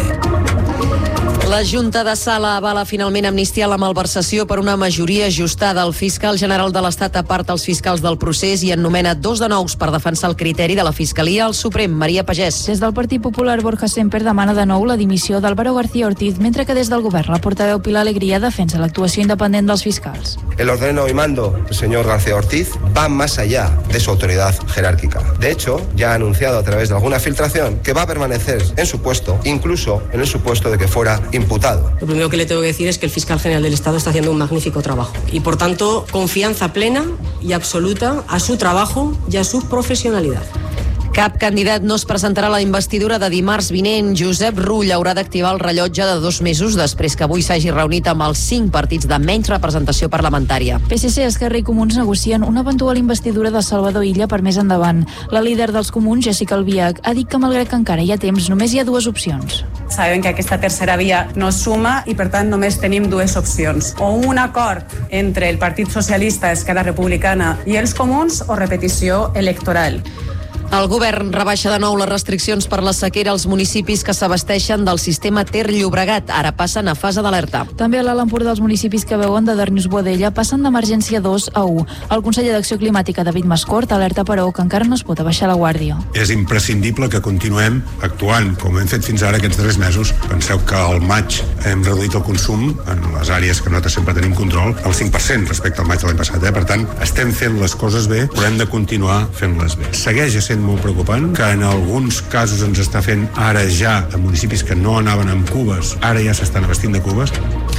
La Junta de Sala avala finalment amnistiar la malversació per una majoria ajustada. El fiscal general de l'Estat aparta els fiscals del procés i en nomena 2 de nous per defensar el criteri de la Fiscalia al Suprem. Maria Pagès. Des del Partit Popular, Borja Semper demana de nou la dimissió d'Álvaro García Ortiz, mentre que des del govern la portaveu Pilar Alegría defensa l'actuació independent dels fiscals. El ordeno y mando del señor García Ortiz va más allá de su autoridad jerárquica. De hecho, ya ha anunciado a través de alguna filtración que va a permanecer en su puesto, incluso en el supuesto de que fuera imputado. Lo primero que le tengo que decir es que el fiscal general del Estado está haciendo un magnífico trabajo y, por tanto, confianza plena y absoluta a su trabajo y a su profesionalidad. Cap candidat no es presentarà a la investidura de dimarts vinent. Josep Rull haurà d'activar el rellotge de 2 mesos després que avui s'hagi reunit amb els 5 partits de menys representació parlamentària. PSC, Esquerra i Comuns negocien una eventual investidura de Salvador Illa per més endavant. La líder dels Comuns, Jessica Albiach, ha dit que malgrat que encara hi ha temps, només hi ha 2 opcions. Sabem que aquesta tercera via no suma i, per tant, només tenim 2 opcions. O un acord entre el Partit Socialista, Esquerra Republicana i els Comuns o repetició electoral. El govern rebaixa de nou les restriccions per la sequera als municipis que s'abasteixen del sistema Ter-Llobregat. Ara passen a fase d'alerta. També a l'Alt Empordà els municipis que veuen de Darnius-Boadella passen d'emergència 2 a 1. El conseller d'Acció Climàtica, David Mascort, alerta, però, que encara no es pot abaixar la guàrdia. És imprescindible que continuem actuant, com hem fet fins ara aquests darrers mesos. Penseu que al maig hem reduït el consum en les àrees que nosaltres sempre tenim control al 5% respecte al maig de l'any passat. Per tant, estem fent les coses bé, però hem de continuar fent-les bé. Segueix sent molt preocupant, que en alguns casos ens està fent ara ja a municipis que no anaven amb cubes, ara ja s'estan abastint de cubes.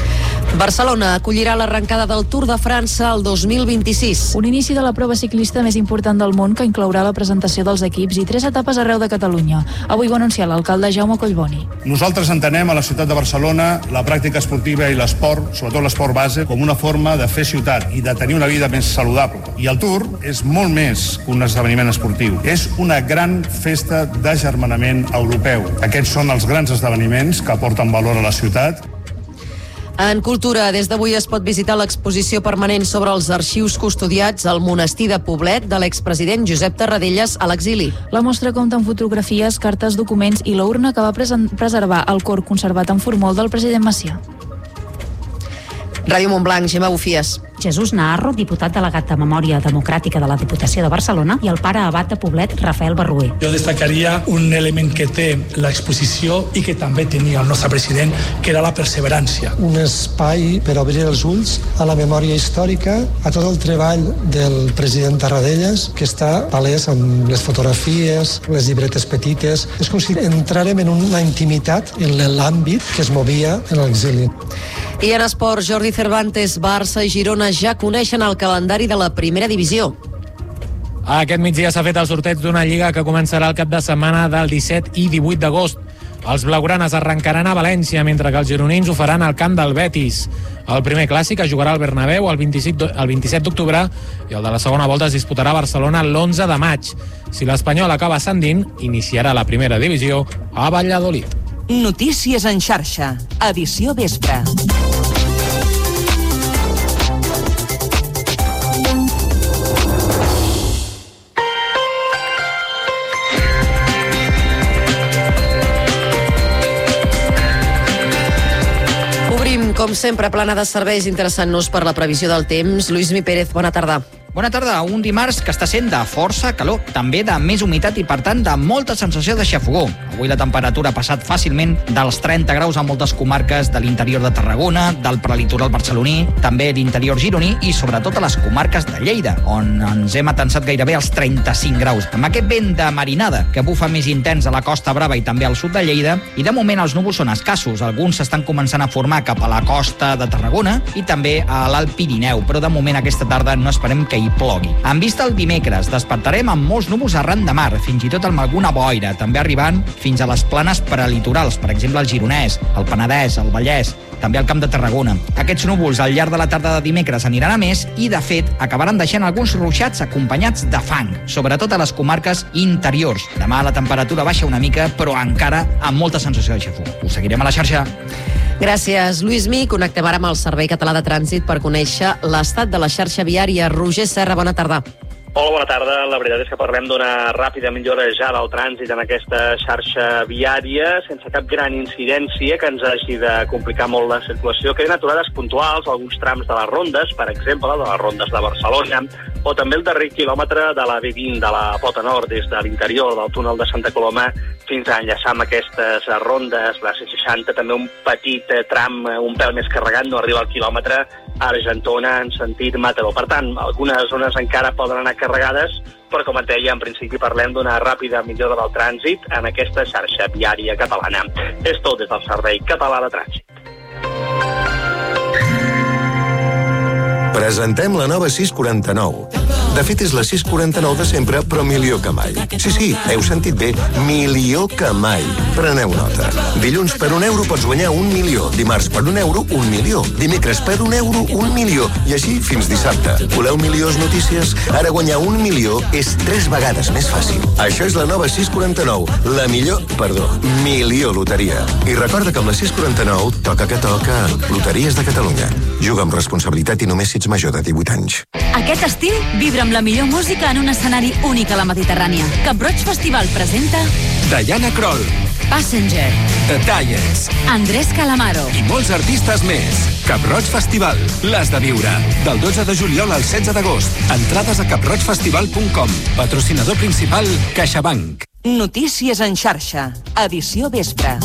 Barcelona acollirà l'arrencada del Tour de França el 2026. Un inici de la prova ciclista més important del món que inclourà la presentació dels equips i 3 etapes arreu de Catalunya. Avui ho ha anunciat l'alcalde Jaume Collboni. Nosaltres entenem a la ciutat de Barcelona la pràctica esportiva i l'esport, sobretot l'esport base, com una forma de fer ciutat i de tenir una vida més saludable. I el Tour és molt més que un esdeveniment esportiu. És una gran festa d'agermanament europeu. Aquests són els grans esdeveniments que aporten valor a la ciutat. En cultura, des d'avui es pot visitar l'exposició permanent sobre els arxius custodiats al monestir de Poblet de l'expresident Josep Tarradellas a l'exili. La mostra compta amb fotografies, cartes, documents i la urna que va preservar el cor conservat en formol del president Macià. Ràdio Montblanc, Gemma Bufies. Jesús Naharro, diputat delegat de Memòria Democràtica de la Diputació de Barcelona, i el pare abat de Poblet, Rafael Barrué. Jo destacaria un element que té l'exposició i que també tenia el nostre president, que era la perseverància. Un espai per obrir els ulls a la memòria històrica, a tot el treball del president Tarradellas, que està palès amb les fotografies, les llibretes petites. És com si entrarem en una intimitat en l'àmbit que es movia en l'exili. I en esports, Jordi Cervantes, Barça i Girona ja coneixen el calendari de la primera divisió. Aquest migdia s'ha fet el sorteig d'una lliga que començarà el cap de setmana del 17 i 18 d'agost. Els blaugranes arrencaran a València, mentre que els gironins ho faran al camp del Betis. El primer clàssic es jugarà al Bernabéu el 27 d'octubre i el de la segona volta es disputarà a Barcelona l'11 de maig. Si l'Espanyol acaba ascendint, iniciarà la primera divisió a Valladolid. Notícies en xarxa, edició vespre. com sempre, plana de serveis, interessant-nos per la previsió del temps. Lluís Mi Pérez, bona tarda. Bona tarda. Un dimarts que està sent de força calor, també de més humitat i, per tant, de molta sensació de xafogó. Avui la temperatura ha passat fàcilment dels 30 graus a moltes comarques de l'interior de Tarragona, del prelitoral barceloní, també l'interior gironí i, sobretot, a les comarques de Lleida, on ens hem atensat gairebé als 35 graus. Amb aquest vent de marinada que bufa més intens a la Costa Brava i també al sud de Lleida, i de moment els núvols són escassos. Alguns s'estan començant a formar cap a la costa de Tarragona i també a l'Alt Pirineu, però de moment aquesta tarda no esperem que hi plogui. En vista el dimecres, despertarem amb molts núvols arran de mar, fins i tot amb alguna boira, també arribant fins a les planes prelitorals, per exemple el Gironès, el Penedès, el Vallès, també al Camp de Tarragona. Aquests núvols al llarg de la tarda de dimecres aniran a més i, de fet, acabaran deixant alguns ruixats acompanyats de fang, sobretot a les comarques interiors. Demà la temperatura baixa una mica, però encara amb molta sensació de xafogó. Us seguirem a la xarxa. Gràcies, Lluís Mi. Connectem ara amb el Servei Català de Trànsit per conèixer l'estat de la xarxa viària. Roger Serra, bona tarda. Hola, bona tarda. La veritat és que parlem d'una ràpida millora ja del trànsit en aquesta xarxa viària, sense cap gran incidència que ens hagi de complicar molt la circulació. Queden aturades puntuals alguns trams de les rondes, per exemple, de les rondes de Barcelona, o també el darrer quilòmetre de la B20 de la Pota Nord, des de l'interior del túnel de Santa Coloma fins a enllaçar amb aquestes rondes, la C60, també un petit tram, un pèl més carregat, no arriba al quilòmetre, a Argentona en sentit Mataró. Per tant, algunes zones encara poden anar carregades, però com et deia, en principi parlem d'una ràpida millora del trànsit en aquesta xarxa viària catalana. És tot des del Servei Català de Trànsit. Presentem la nova 649. De fet, és la 649 de sempre, però millor que mai. Sí, heu sentit bé, millor que mai. Preneu nota. Dilluns per €1 pots guanyar 1 milió. Dimarts per €1, 1 milió. Dimecres per €1, 1 milió. I així fins dissabte. Voleu millors notícies? Ara guanyar 1 milió és 3 vegades més fàcil. Això és la nova 649. La millor loteria. I recorda que amb la 649 toca que toca. Loteries de Catalunya. Juga amb responsabilitat i només si ets major de 18 anys. Aquest estiu, vibra amb la millor música en un escenari únic a la Mediterrània. Cap Roig Festival presenta Diana Kroll, Passenger, The Tallers, Andrés Calamaro i molts artistes més. Cap Roig Festival, l'has de viure. Del 12 de juliol al 16 d'agost. Entrades a caproigfestival.com. Patrocinador principal, CaixaBank. Notícies en xarxa. Edició vespre.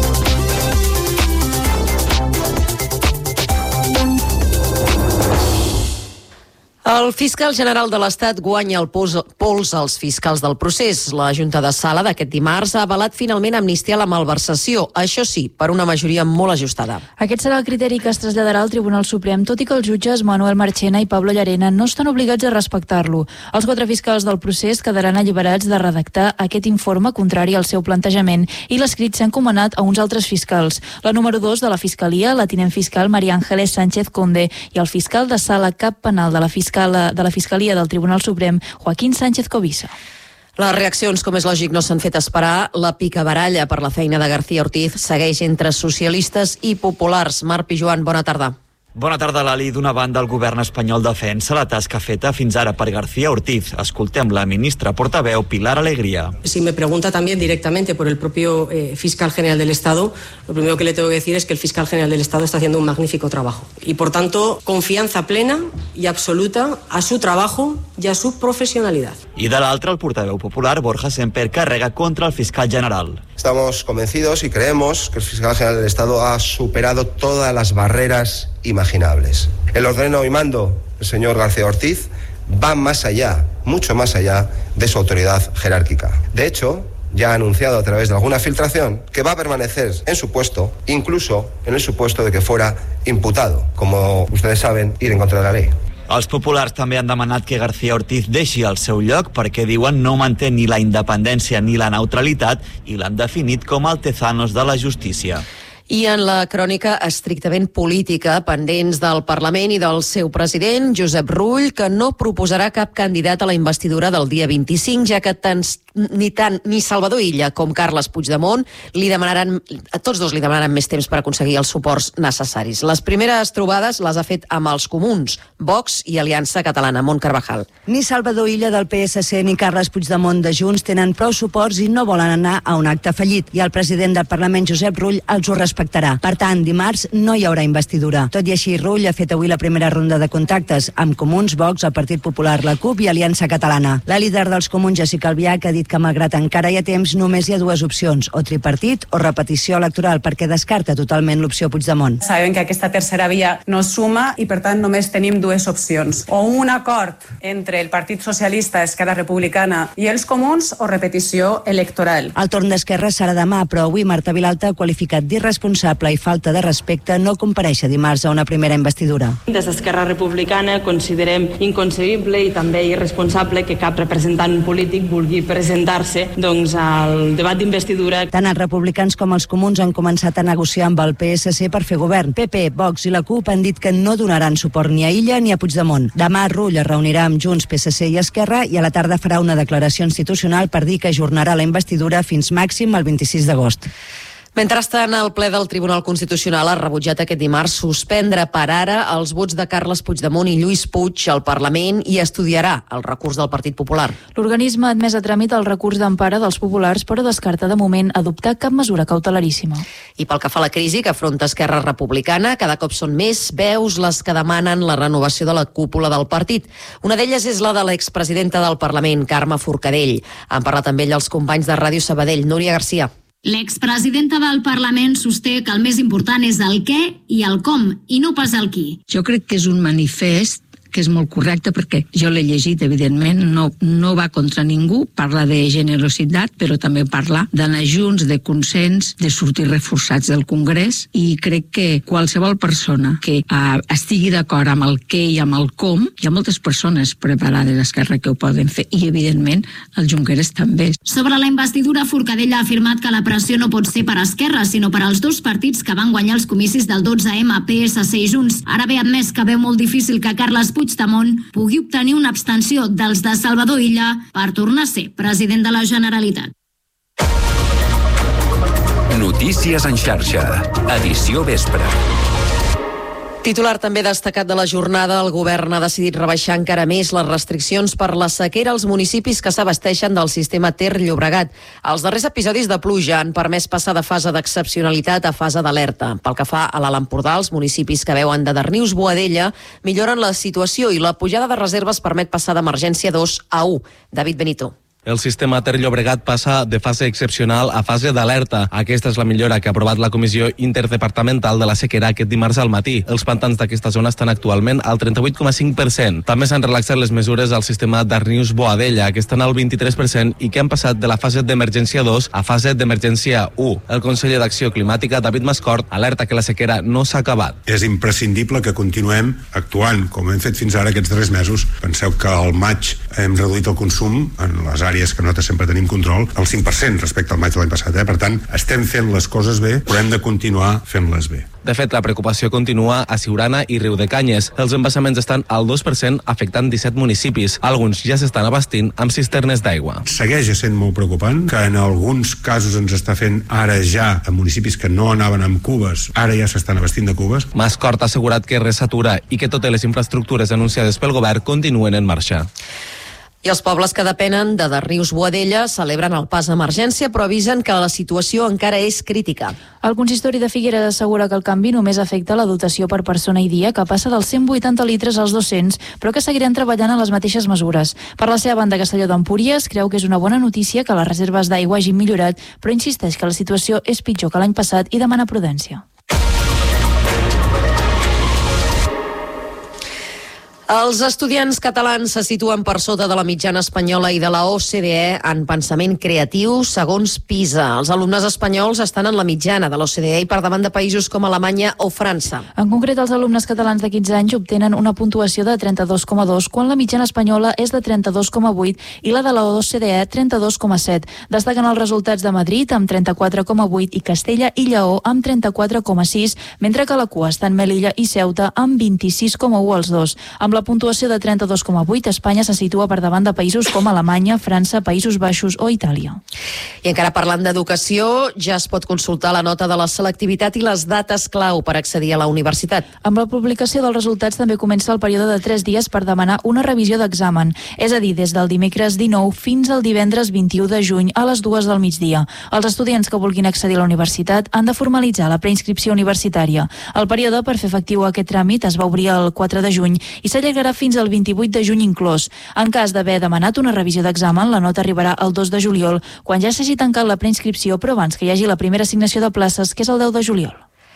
El fiscal general de l'Estat guanya el pols als fiscals del procés. La Junta de Sala d'aquest dimarts ha avalat finalment amnistiar la malversació, això sí, per una majoria molt ajustada. Aquest serà el criteri que es traslladarà al Tribunal Suprem, tot i que els jutges Manuel Marchena i Pablo Llarena no estan obligats a respectar-lo. Els 4 fiscals del procés quedaran alliberats de redactar aquest informe contrari al seu plantejament i l'escrit s'ha encomanat a uns altres fiscals. La número 2 de la Fiscalia, la tinent fiscal María Ángeles Sánchez Conde, i el fiscal de Sala Cap Penal de la Fiscalia del Tribunal Suprem, Joaquín Sánchez Covisa. Les reaccions, com és lògic, no s'han fet esperar. La picabaralla per la feina de García Ortiz segueix entre socialistes i populars. Marc Pijuan, bona tarda. Bona tarda, Lali. D'una banda, el govern espanyol defensa la tasca feta fins ara per García Ortiz. Escoltem la ministra portaveu Pilar Alegría. Si me pregunta también directamente por el propio fiscal general del Estado, lo primero que le tengo que decir es que el fiscal general del Estado está haciendo un magnífico trabajo. Y, por tanto, confianza plena y absoluta a su trabajo y a su profesionalidad. I de l'altra, el portaveu popular, Borja Semper, carrega contra el fiscal general. Estamos convencidos y creemos que el fiscal general del Estado ha superado todas las barreras imaginables. El ordeno y mando del señor García Ortiz va más allá, mucho más allá de su autoridad jerárquica. De hecho, ya ha anunciado a través de alguna filtración que va a permanecer en su puesto, incluso en el supuesto de que fuera imputado, como ustedes saben, ir en contra de la ley. Els populars també han demanat que García Ortiz deixi el seu lloc perquè, diuen, no manté ni la independència ni la neutralitat i l'han definit com el Tezanos de la justícia. I en la crònica estrictament política, pendents del Parlament i del seu president, Josep Rull, que no proposarà cap candidat a la investidura del dia 25, ja que ni Salvador Illa com Carles Puigdemont tots dos li demanaran més temps per aconseguir els suports necessaris. Les primeres trobades les ha fet amb els Comuns, Vox i Aliança Catalana. Mont Carvajal. Ni Salvador Illa del PSC ni Carles Puigdemont de Junts tenen prou suports i no volen anar a un acte fallit, i el president del Parlament, Josep Rull, els ho respectarà. Per tant, dimarts no hi haurà investidura. Tot i així, Rull ha fet avui la primera ronda de contactes amb Comuns, Vox, el Partit Popular, la CUP i Aliança Catalana. La líder dels Comuns, Jessica Albiach, ha dit que malgrat encara hi ha temps, només hi ha dues opcions, o tripartit o repetició electoral, perquè descarta totalment l'opció Puigdemont. Sabem que aquesta tercera via no suma i, per tant, només tenim dues opcions. O un acord entre el Partit Socialista, Esquerra Republicana i els Comuns, o repetició electoral. El torn d'Esquerra serà demà, però avui Marta Vilalta ha qualificat d'irresponsable i falta de respecte no comparèixer dimarts a una primera investidura. Des d'Esquerra Republicana considerem inconcebible i també irresponsable que cap representant polític vulgui presentar-se al debat d'investidura. Tant els republicans com els Comuns han començat a negociar amb el PSC per fer govern. PP, Vox i la CUP han dit que no donaran suport ni a Illa ni a Puigdemont. Demà Rull es reunirà amb Junts, PSC i Esquerra i a la tarda farà una declaració institucional per dir que ajornarà la investidura fins màxim el 26 d'agost. Mentrestant, el ple del Tribunal Constitucional ha rebutjat aquest dimarts suspendre per ara els vots de Carles Puigdemont i Lluís Puig al Parlament i estudiarà el recurs del Partit Popular. L'organisme ha admès a tràmit el recurs d'empara dels populars, però descarta de moment adoptar cap mesura cautelaríssima. I pel que fa a la crisi que afronta Esquerra Republicana, cada cop són més veus les que demanen la renovació de la cúpula del partit. Una d'elles és la de l'expresidenta del Parlament, Carme Forcadell. Han parlat amb ell els companys de Ràdio Sabadell. Núria Garcia. L'expresidenta del Parlament sosté que el més important és el què i el com, i no pas el qui. Jo crec que és un manifest que és molt correcte perquè jo l'he llegit, evidentment, no va contra ningú, parla de generositat, però també parla d'anar junts, de consens, de sortir reforçats del Congrés, i crec que qualsevol persona que estigui d'acord amb el què i amb el com, hi ha moltes persones preparades a Esquerra que ho poden fer, i evidentment el Junqueras també. Sobre la investidura, Forcadell ha afirmat que la pressió no pot ser per Esquerra, sinó per als dos partits que van guanyar els comicis del 12M, PSC i Junts. Ara ve admès que veu molt difícil que Carles Puigdemont pugui obtenir una abstenció dels de Salvador Illa per tornar a ser president de la Generalitat. Notícies en xarxa, edició vespre. Titular també destacat de la jornada, el govern ha decidit rebaixar encara més les restriccions per la sequera als municipis que s'abasteixen del sistema Ter-Llobregat. Els darrers episodis de pluja han permès passar de fase d'excepcionalitat a fase d'alerta. Pel que fa a l'Alt Empordà, els municipis que veuen de Darnius, Boadella milloren la situació i la pujada de reserves permet passar d'emergència 2 a 1. David Benito. El sistema Ter-Llobregat passa de fase excepcional a fase d'alerta. Aquesta és la millora que ha aprovat la Comissió Interdepartamental de la Sequera aquest dimarts al matí. Els pantans d'aquesta zona estan actualment al 38,5%. També s'han relaxat les mesures al sistema Darnius-Boadella, que estan al 23% i que han passat de la fase d'emergència 2 a fase d'emergència 1. El conseller d'Acció Climàtica, David Mascort, alerta que la sequera no s'ha acabat. És imprescindible que continuem actuant, com hem fet fins ara aquests darrers mesos. Penseu que al maig hem reduït el consum en les àrees que nosaltres sempre tenim control, el 5% respecte al maig de l'any passat. Per tant, estem fent les coses bé, però hem de continuar fent-les bé. De fet, la preocupació continua a Siurana i Riudecanyes. Els embassaments estan al 2%, afectant 17 municipis. Alguns ja s'estan abastint amb cisternes d'aigua. Segueix sent molt preocupant, que en alguns casos ens està fent ara ja a municipis que no anaven amb cubes, ara ja s'estan abastint de cubes. Mascort ha assegurat que res s'atura i que totes les infraestructures anunciades pel govern continuen en marxa. I els pobles que depenen de Darnius-Boadella celebren el pas d'emergència, però avisen que la situació encara és crítica. El consistori de Figueres assegura que el canvi només afecta la dotació per persona i dia, que passa dels 180 litres als 200, però que seguiran treballant en les mateixes mesures. Per la seva banda, Castelló d'Empúries creu que és una bona notícia que les reserves d'aigua hagin millorat, però insisteix que la situació és pitjor que l'any passat i demana prudència. Els estudiants catalans se situen per sota de la mitjana espanyola i de la OCDE en pensament creatiu, segons PISA. Els alumnes espanyols estan en la mitjana de l'OCDE i per davant de països com Alemanya o França. En concret, els alumnes catalans de 15 anys obtenen una puntuació de 32,2, quan la mitjana espanyola és de 32,8 i la de la OCDE 32,7. Destaquen els resultats de Madrid amb 34,8 i Castella i Lleó amb 34,6, mentre que la cua estan Melilla i Ceuta amb 26,1 els dos. Amb la puntuació de 32,8, Espanya se situa per davant de països com Alemanya, França, Països Baixos o Itàlia. I encara parlant d'educació, ja es pot consultar la nota de la selectivitat i les dates clau per accedir a la universitat. Amb la publicació dels resultats també comença el període de 3 dies per demanar una revisió d'examen, és a dir, des del dimecres 19 fins al divendres 21 de juny a les 2 del migdia. Els estudiants que vulguin accedir a la universitat han de formalitzar la preinscripció universitària. El període per fer efectiu aquest tràmit es va obrir el 4 de juny i s'allargarà fins al 28 de juny inclòs. En cas d'haver demanat una revisió d'examen, la nota arribarà el 2 de juliol, quan ja s'hagi tancat la preinscripció, però abans que hi hagi la primera assignació de places, que és el 10 de juliol.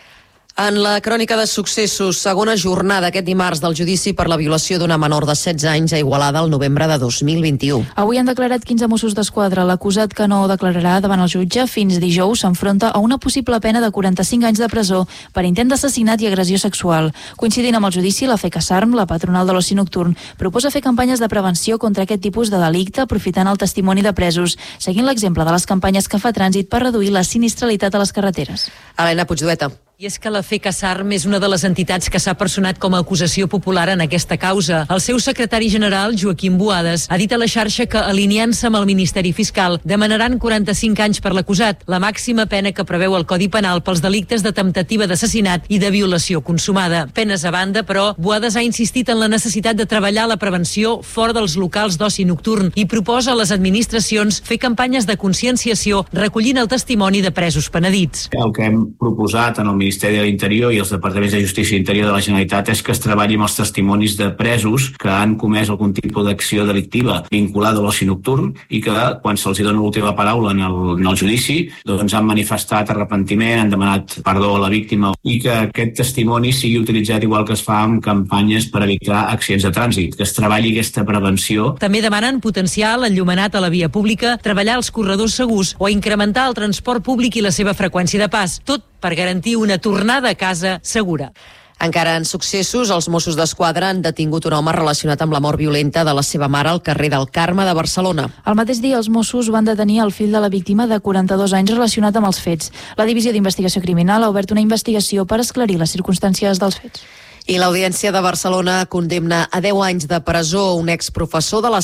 En la crònica de successos, segona jornada aquest dimarts del judici per la violació d'una menor de 16 anys a Igualada al novembre de 2021. Avui han declarat 15 Mossos d'Esquadra. L'acusat, que no declararà davant el jutge fins dijous, s'enfronta a una possible pena de 45 anys de presó per intent d'assassinat i agressió sexual. Coincidint amb el judici, la FECASARM, la patronal de l'oci nocturn, proposa fer campanyes de prevenció contra aquest tipus de delicte, aprofitant el testimoni de presos, seguint l'exemple de les campanyes que fa Trànsit per reduir la sinistralitat a les carreteres. Helena Puigdueta. I és que la FECASARM és una de les entitats que s'ha personat com a acusació popular en aquesta causa. El seu secretari general, Joaquim Boades, ha dit a la xarxa que, alineant-se amb el Ministeri Fiscal, demanaran 45 anys per l'acusat, la màxima pena que preveu el Codi Penal pels delictes de temptativa d'assassinat i de violació consumada. Penes a banda, però, Boades ha insistit en la necessitat de treballar la prevenció fora dels locals d'oci nocturn i proposa a les administracions fer campanyes de conscienciació recollint el testimoni de presos penedits. El que hem proposat en el Ministeri de l'Interior i els Departaments de Justícia i Interior de la Generalitat és que es treballi amb els testimonis de presos que han comès algun tipus d'acció delictiva vinculada a l'oci nocturn i que, quan se'ls dona l'última paraula en el judici, doncs han manifestat arrepentiment, han demanat perdó a la víctima i que aquest testimoni sigui utilitzat igual que es fa amb campanyes per evitar accidents de trànsit, que es treballi aquesta prevenció. També demanen potenciar l'enllumenat a la via pública, treballar els corredors segurs o incrementar el transport públic i la seva freqüència de pas, tot per garantir una tornada a casa segura. Encara en successos, els Mossos d'Esquadra han detingut un home relacionat amb la mort violenta de la seva mare al carrer del Carme de Barcelona. El mateix dia, els Mossos van detenir el fill de la víctima de 42 anys relacionat amb els fets. La Divisió d'Investigació Criminal ha obert una investigació per esclarir les circumstàncies dels fets. I l'Audiència de Barcelona condemna a 10 anys de presó un exprofessor de la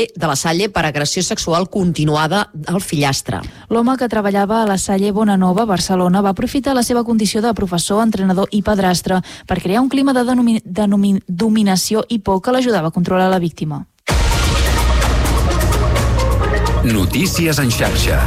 Salle per agressió sexual continuada al fillastre. L'home, que treballava a la Salle Bonanova, Barcelona, va aprofitar la seva condició de professor, entrenador i padrastre per crear un clima de dominació i por que l'ajudava a controlar la víctima. Notícies en xarxa.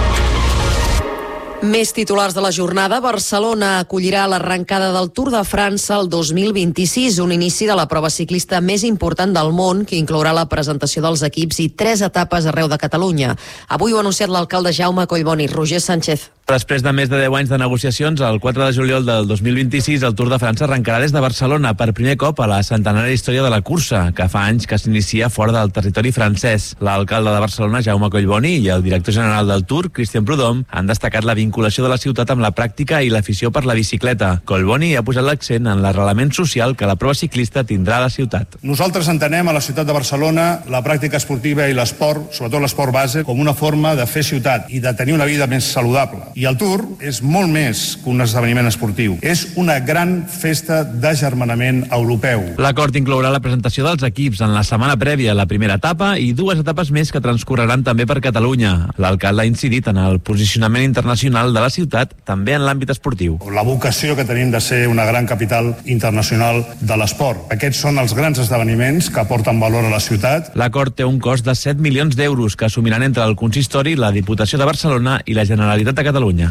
Més titulars de la jornada. Barcelona acollirà l'arrencada del Tour de França el 2026, un inici de la prova ciclista més important del món, que inclourà la presentació dels equips i 3 etapes arreu de Catalunya. Avui ho ha anunciat l'alcalde Jaume Collboni. Roger Sánchez. Després de més de 10 anys de negociacions, el 4 de juliol del 2026 el Tour de França arrencarà des de Barcelona per primer cop a la centenària història de la cursa, que fa anys que s'inicia fora del territori francès. L'alcalde de Barcelona, Jaume Collboni, i el director general del Tour, Christian Prudhomme, han destacat la vinculació de la ciutat amb la pràctica i l'afició per la bicicleta. Collboni ha posat l'accent en l'arrelament social que la prova ciclista tindrà a la ciutat. Nosaltres entenem a la ciutat de Barcelona la pràctica esportiva i l'esport, sobretot l'esport base, com una forma de fer ciutat i de tenir una vida més saludable. I el Tour és molt més que un esdeveniment esportiu. És una gran festa d'agermanament europeu. L'acord inclourà la presentació dels equips en la setmana prèvia a la primera etapa i 2 etapes més que transcorreran també per Catalunya. L'alcalde ha incidit en el posicionament internacional de la ciutat, també en l'àmbit esportiu. La vocació que tenim de ser una gran capital internacional de l'esport. Aquests són els grans esdeveniments que aporten valor a la ciutat. L'acord té un cost de 7 milions d'euros que assumiran entre el consistori, la Diputació de Barcelona i la Generalitat de Catalunya.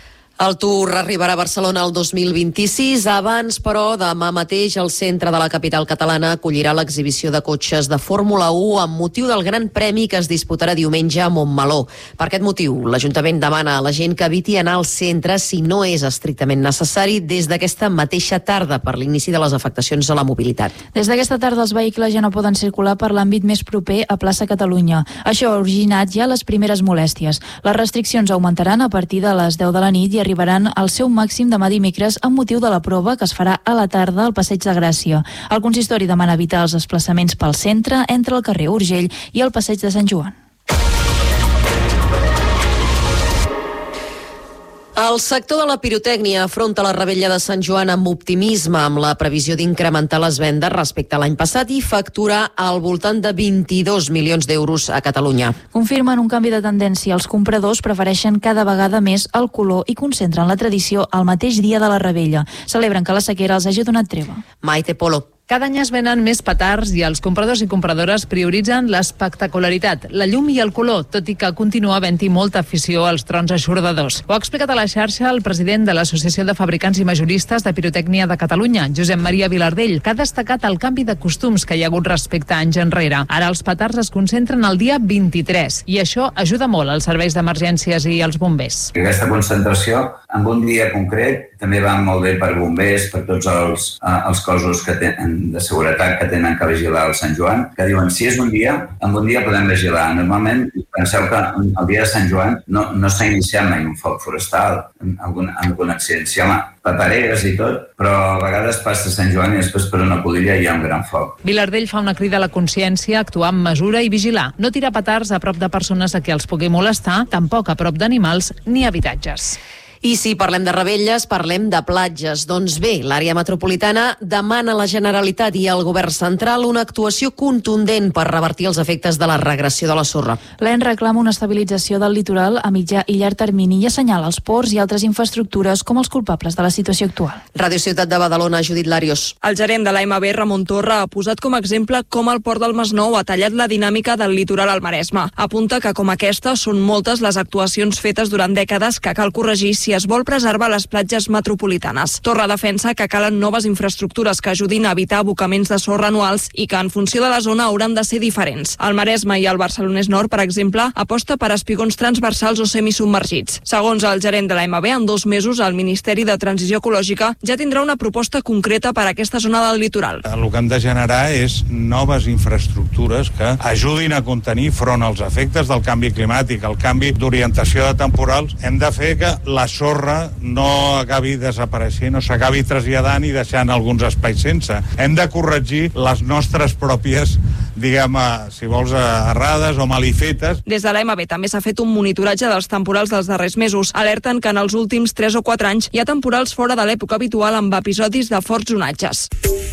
El Tour arribarà a Barcelona el 2026. Abans, però, demà mateix el centre de la capital catalana acollirà l'exhibició de cotxes de Fórmula 1 amb motiu del Gran Premi que es disputarà diumenge a Montmeló. Per aquest motiu, l'Ajuntament demana a la gent que eviti anar al centre si no és estrictament necessari des d'aquesta mateixa tarda per l'inici de les afectacions a la mobilitat. Des d'aquesta tarda els vehicles ja no poden circular per l'àmbit més proper a plaça Catalunya. Això ha originat ja les primeres molèsties. Les restriccions augmentaran a partir de les 10 de la nit i arribaran al seu màxim demà dimecres amb motiu de la prova que es farà a la tarda al Passeig de Gràcia. El consistori demana evitar els desplaçaments pel centre entre el carrer Urgell i el Passeig de Sant Joan. El sector de la pirotècnia afronta la revetlla de Sant Joan amb optimisme, amb la previsió d'incrementar les vendes respecte a l'any passat i facturar al voltant de 22 milions d'euros a Catalunya. Confirmen un canvi de tendència. Els compradors prefereixen cada vegada més el color i concentren la tradició al mateix dia de la revetlla. Celebren que la sequera els hagi donat treva. Maite Polo. Cada any es venen més petards i els compradors i compradores prioritzen l'espectacularitat, la llum i el color, tot i que continua havent-hi molta afició als trons eixordadors. Ho ha explicat a la xarxa el president de l'Associació de Fabricants i Majoristes de Pirotècnia de Catalunya, Josep Maria Vilardell, que ha destacat el canvi de costums que hi ha hagut respecte a anys enrere. Ara els petards es concentren el dia 23 i això ajuda molt als serveis d'emergències i als bombers. Aquesta concentració, en un dia concret, també va molt bé per bombers, per tots els cossos que de seguretat que tenen que vigilar el Sant Joan, que diuen, si és un dia, en un dia podem vigilar. Normalment, penseu que el dia de Sant Joan no s'ha iniciat mai un foc forestal, algun accident. Sí, home, papereres i tot, però a vegades passa Sant Joan i després per una codilla hi ha un gran foc. Vilardell fa una crida a la consciència, actuar amb mesura i vigilar. No tirar petards a prop de persones a qui els pugui molestar, tampoc a prop d'animals ni habitatges. I si parlem de revetlles, parlem de platges. Doncs bé, l'àrea metropolitana demana a la Generalitat i al Govern central una actuació contundent per revertir els efectes de la regressió de la sorra. L'EN reclama una estabilització del litoral a mitjà i llarg termini i assenyala els ports i altres infraestructures com els culpables de la situació actual. Ràdio Ciutat de Badalona, Judit Larios. El gerent de l'AMB, Ramon Torra, ha posat com a exemple com el port del Masnou ha tallat la dinàmica del litoral al Maresme. Apunta que com aquesta són moltes les actuacions fetes durant dècades que cal corregir si es vol preservar les platges metropolitanes. Torra defensa que calen noves infraestructures que ajudin a evitar abocaments de sorra anuals i que en funció de la zona hauran de ser diferents. El Maresme i el Barcelonès Nord, per exemple, aposta per espigons transversals o semisubmergits. Segons el gerent de l'AMB, en 2 mesos el Ministeri de Transició Ecològica ja tindrà una proposta concreta per a aquesta zona del litoral. El que hem de generar és noves infraestructures que ajudin a contenir front als efectes del canvi climàtic, el canvi d'orientació de temporals. Hem de fer que la sorra no acabi desapareixent, no s'acabi traslladant i deixant alguns espais sense. Hem de corregir les nostres pròpies, diguem, si vols, errades o malifetes. Des de l'AMB també s'ha fet un monitoratge dels temporals dels darrers mesos. Alerten que en els últims 3 o 4 anys hi ha temporals fora de l'època habitual amb episodis de forts onatges.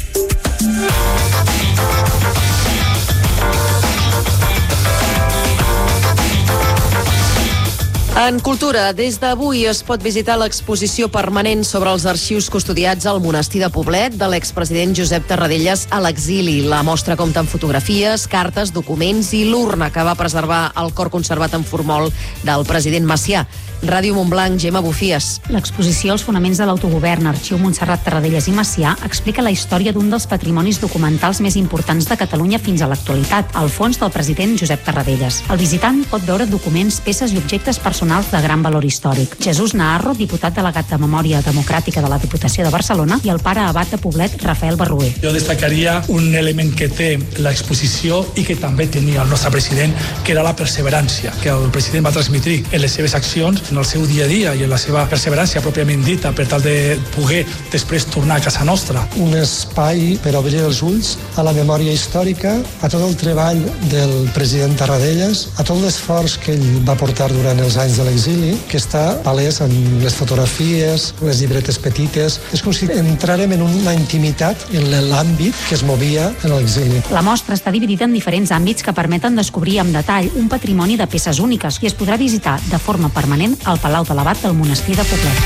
En cultura, des d'avui es pot visitar l'exposició permanent sobre els arxius custodiats al monestir de Poblet de l'expresident Josep Tarradellas a l'exili. La mostra compta amb fotografies, cartes, documents i l'urna que va preservar el cor conservat en formol del president Macià. Ràdio Montblanc, Gemma Bufies. L'exposició als fonaments de l'autogovern, Arxiu Montserrat Tarradellas i Macià, explica la història d'un dels patrimonis documentals més importants de Catalunya fins a l'actualitat, el fons del president Josep Tarradellas. El visitant pot veure documents, peces i objectes personals de gran valor històric. Jesús Naharro, diputat delegat de Memòria Democràtica de la Diputació de Barcelona, i el pare abat de Poblet, Rafael Barruer. Jo destacaria un element que té l'exposició i que també tenia el nostre president, que era la perseverància, que el president va transmetre en les seves accions, en el seu dia a dia i en la seva perseverància pròpiament dita per tal de poder després tornar a casa nostra. Un espai per obrir els ulls a la memòria històrica, a tot el treball del president Tarradellas, a tot l'esforç que ell va portar durant els anys de l'exili, que està palès en les fotografies, les llibretes petites. És com si entrarem en una intimitat en l'àmbit que es movia en l'exili. La mostra està dividida en diferents àmbits que permeten descobrir amb detall un patrimoni de peces úniques i es podrà visitar de forma permanent al Palau de l'Abat del monestir de Poblet.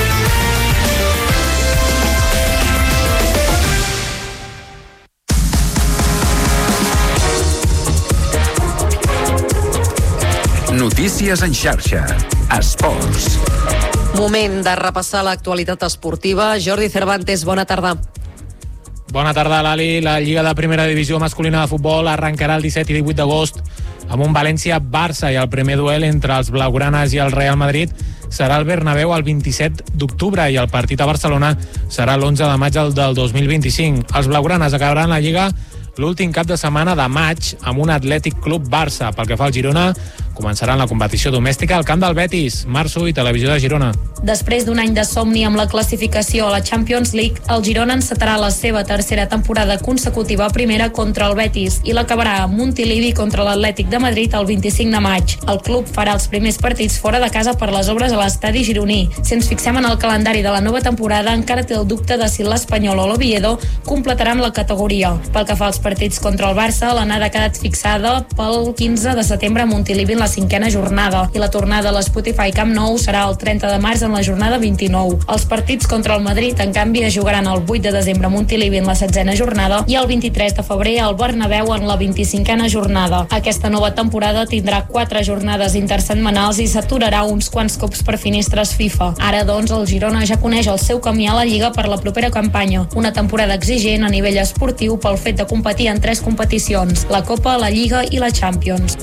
Notícies en xarxa. Esports. Moment de repassar l'actualitat esportiva. Jordi Cervantes, bona tarda. Bona tarda, Lali. La Lliga de Primera Divisió masculina de futbol arrencarà el 17 i 18 d'agost amb un València-Barça i el primer duel entre els blaugranes i el Real Madrid serà al Bernabéu el 27 d'octubre i el partit a Barcelona serà l'11 de maig del 2025. Els blaugranes acabaran la Lliga l'últim cap de setmana de maig amb un Atlètic Club Barça. Pel que fa al Girona, començaran la competició domèstica al camp del Betis. Março i Televisió de Girona. Després d'un any de somni amb la classificació a la Champions League, el Girona encetarà la seva tercera temporada consecutiva a primera contra el Betis i l'acabarà a Montilivi contra l'Atlètic de Madrid el 25 de maig. El club farà els primers partits fora de casa per les obres a l'estadi gironí. Si ens fixem en el calendari de la nova temporada, encara té el dubte de si l'Espanyol o l'Oviedo completaran la categoria. Pel que fa als partits contra el Barça, l'anada ha quedat fixada pel 15 de setembre a Montilivi en la 5a jornada i la tornada a l'Spotify Camp Nou serà el 30 de març en la jornada 29. Els partits contra el Madrid, en canvi, es jugaran el 8 de desembre a Montilivi en la 16a jornada i el 23 de febrer al Bernabéu en la 25a jornada. Aquesta nova temporada tindrà 4 jornades intersetmanals i s'aturarà uns quants cops per finestres FIFA. Ara, doncs, el Girona ja coneix el seu camí a la Lliga per la propera campanya. Una temporada exigent a nivell esportiu pel fet de competir en 3 competicions, la Copa, la Lliga i la Champions.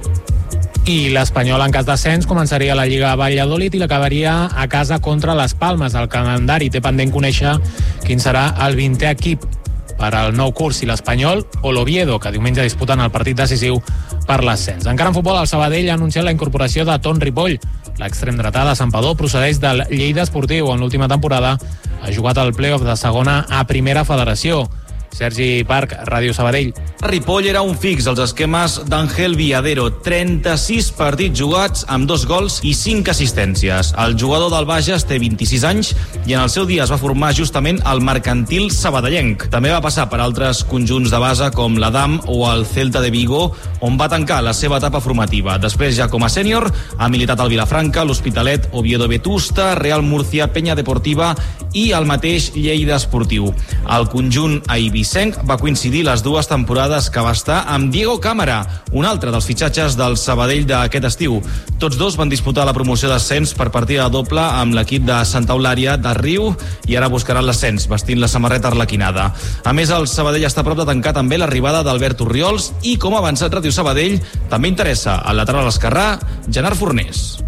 I l'Espanyol, en cas d'ascens, començaria la Lliga a Valladolid i l'acabaria a casa contra les Palmes. El calendari té pendent conèixer quin serà el 20è equip per al nou curs, si l'Espanyol o l'Oviedo, que diumenge disputen el partit decisiu per l'ascens. Encara en futbol, el Sabadell ha anunciat la incorporació de Ton Ripoll. L'extrem dretà de Santpedor procedeix del Lleida Esportiu. En l'última temporada ha jugat al play-off de segona a Primera Federació. Sergi Parc, Ràdio Sabadell. Ripoll era un fix als esquemes d'Ángel Viadero. 36 partits jugats amb 2 gols i 5 assistències. El jugador del Bages té 26 anys i en el seu dia es va formar justament al Mercantil sabadellenc. També va passar per altres conjunts de base com l'Adam o el Celta de Vigo, on va tancar la seva etapa formativa. Després, ja com a sènior, ha militat al Vilafranca, l'Hospitalet, Oviedo Vetusta, Real Murcia, Penya Deportiva i el mateix Lleida Esportiu. El conjunt eivissenc va coincidir les 2 temporades que va estar amb Diego Cámara, un altre dels fitxatges del Sabadell d'aquest estiu. Tots dos van disputar la promoció d'ascens per partida doble amb l'equip de Santa Eulària de Riu i ara buscaran l'ascens vestint la samarreta arlequinada. A més, el Sabadell està a prop de tancar també l'arribada d'Albert Orriols i, com ha avançat Ràdio Sabadell, també interessa el lateral esquerrà Gerard Fornés.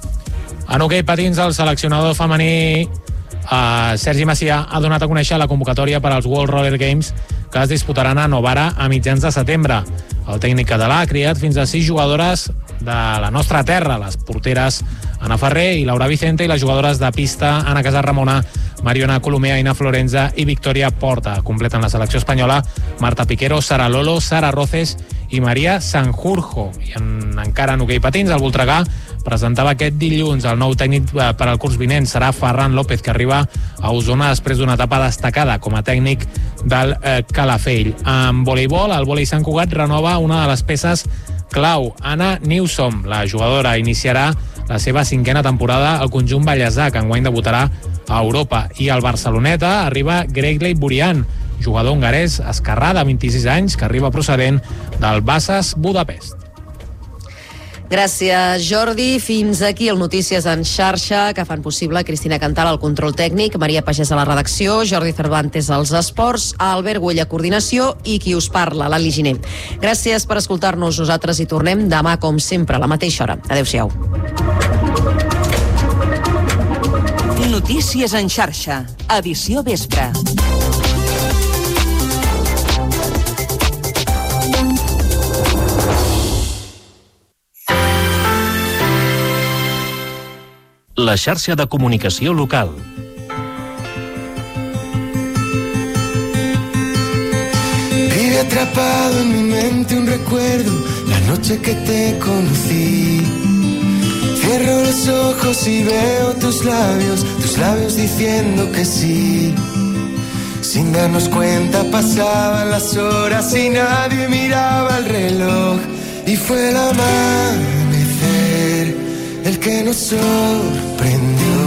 En hoquei patins, el seleccionador femení Sergi Macià ha donat a conèixer la convocatòria per als World Roller Games que es disputaran a Novara a mitjans de setembre. El tècnic català ha criat fins a 6 jugadores de la nostra terra, les porteres Ana Ferrer i Laura Vicente i les jugadores de pista Ana Casarramona, Mariona Colomé, Aina Florenza i Victoria Porta. Completen la selecció espanyola Marta Piquero, Sara Lolo, Sara Roces i Maria Sanjurjo. I encara en hoquei patins, el Voltregà presentava aquest dilluns el nou tècnic per al curs vinent. Serà Ferran López, que arriba a Osona després d'una etapa destacada com a tècnic del Calafell. En voleibol, el vòlei Sant Cugat renova una de les peces clau, Anna Newsom. La jugadora iniciarà la seva 5a temporada al conjunt Vallèsà, que enguany debutarà a Europa. I al Barceloneta arriba Gregley Burian, jugador hongarès esquerrà de 26 anys que arriba procedent del Vasas Budapest. Gràcies, Jordi. Fins aquí el Notícies en xarxa, que fan possible Cristina Cantal al control tècnic, Maria Pagès a la redacció, Jordi Cervantes als esports, Albert Güell a coordinació i qui us parla, l'Ali Giner. Gràcies per escoltar-nos. Nosaltres hi tornem demà, com sempre, a la mateixa hora. Adéu-siau. Notícies en xarxa, edició vespre. La xarxa de comunicació local. Vive atrapado en mi mente un recuerdo, la noche que te conocí. Cierro los ojos y veo tus labios diciendo que sí. Sin darnos cuenta pasaban las horas y nadie miraba el reloj. Y fue el amanecer el que nos sorprendió,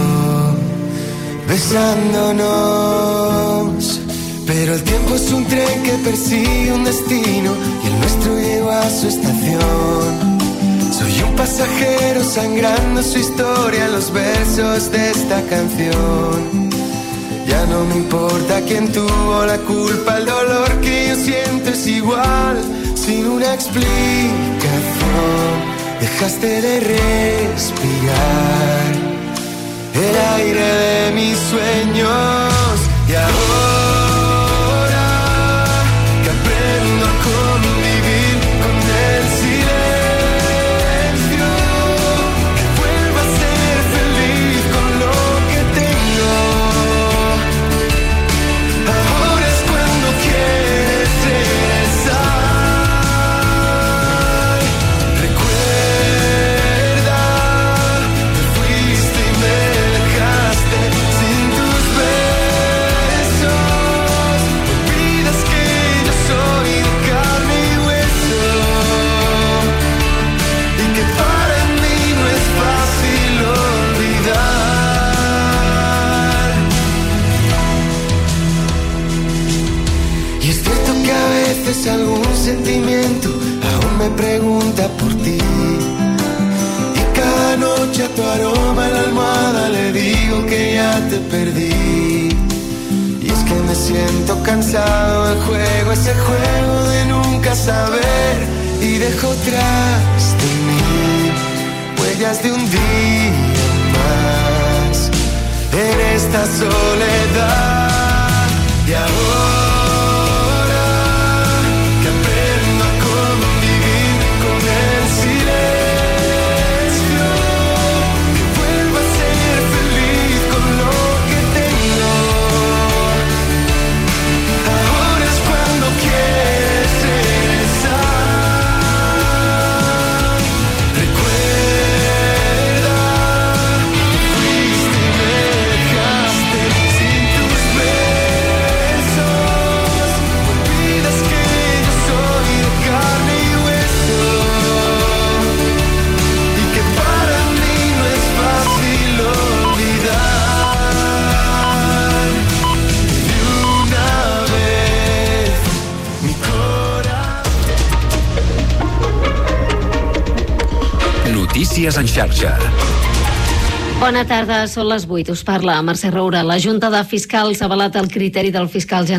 besándonos. Pero el tiempo es un tren que persigue un destino y el nuestro llegó a su estación. Soy un pasajero sangrando su historia en los versos de esta canción. Ya no me importa quién tuvo la culpa, el dolor que yo siento es igual, sin una explicación. Dejaste de respirar el aire de mis sueños y ahora que aprendo a convivir con el silencio, que vuelva a ser feliz con lo noche tu aroma en la almohada le digo que ya te perdí. Y es que me siento cansado del juego, ese juego de nunca saber. Y dejo tras de mí huellas de un día más en esta soledad. Y ahora que aprendo a convivir con el silencio, que vuelva a ser feliz con lo que tengo. Ahora es cuando quieres regresar. Recuerda, fuiste y me dejaste sin tus besos. Olvidas que yo soy de carne y hueso y que para mí no es fácil olvidar. De una vez mi corazón. Notícies en xarxa. Bona tarda, són les 8. Us parla Mercè Roura. La Junta de Fiscals ha avalat el criteri del fiscal general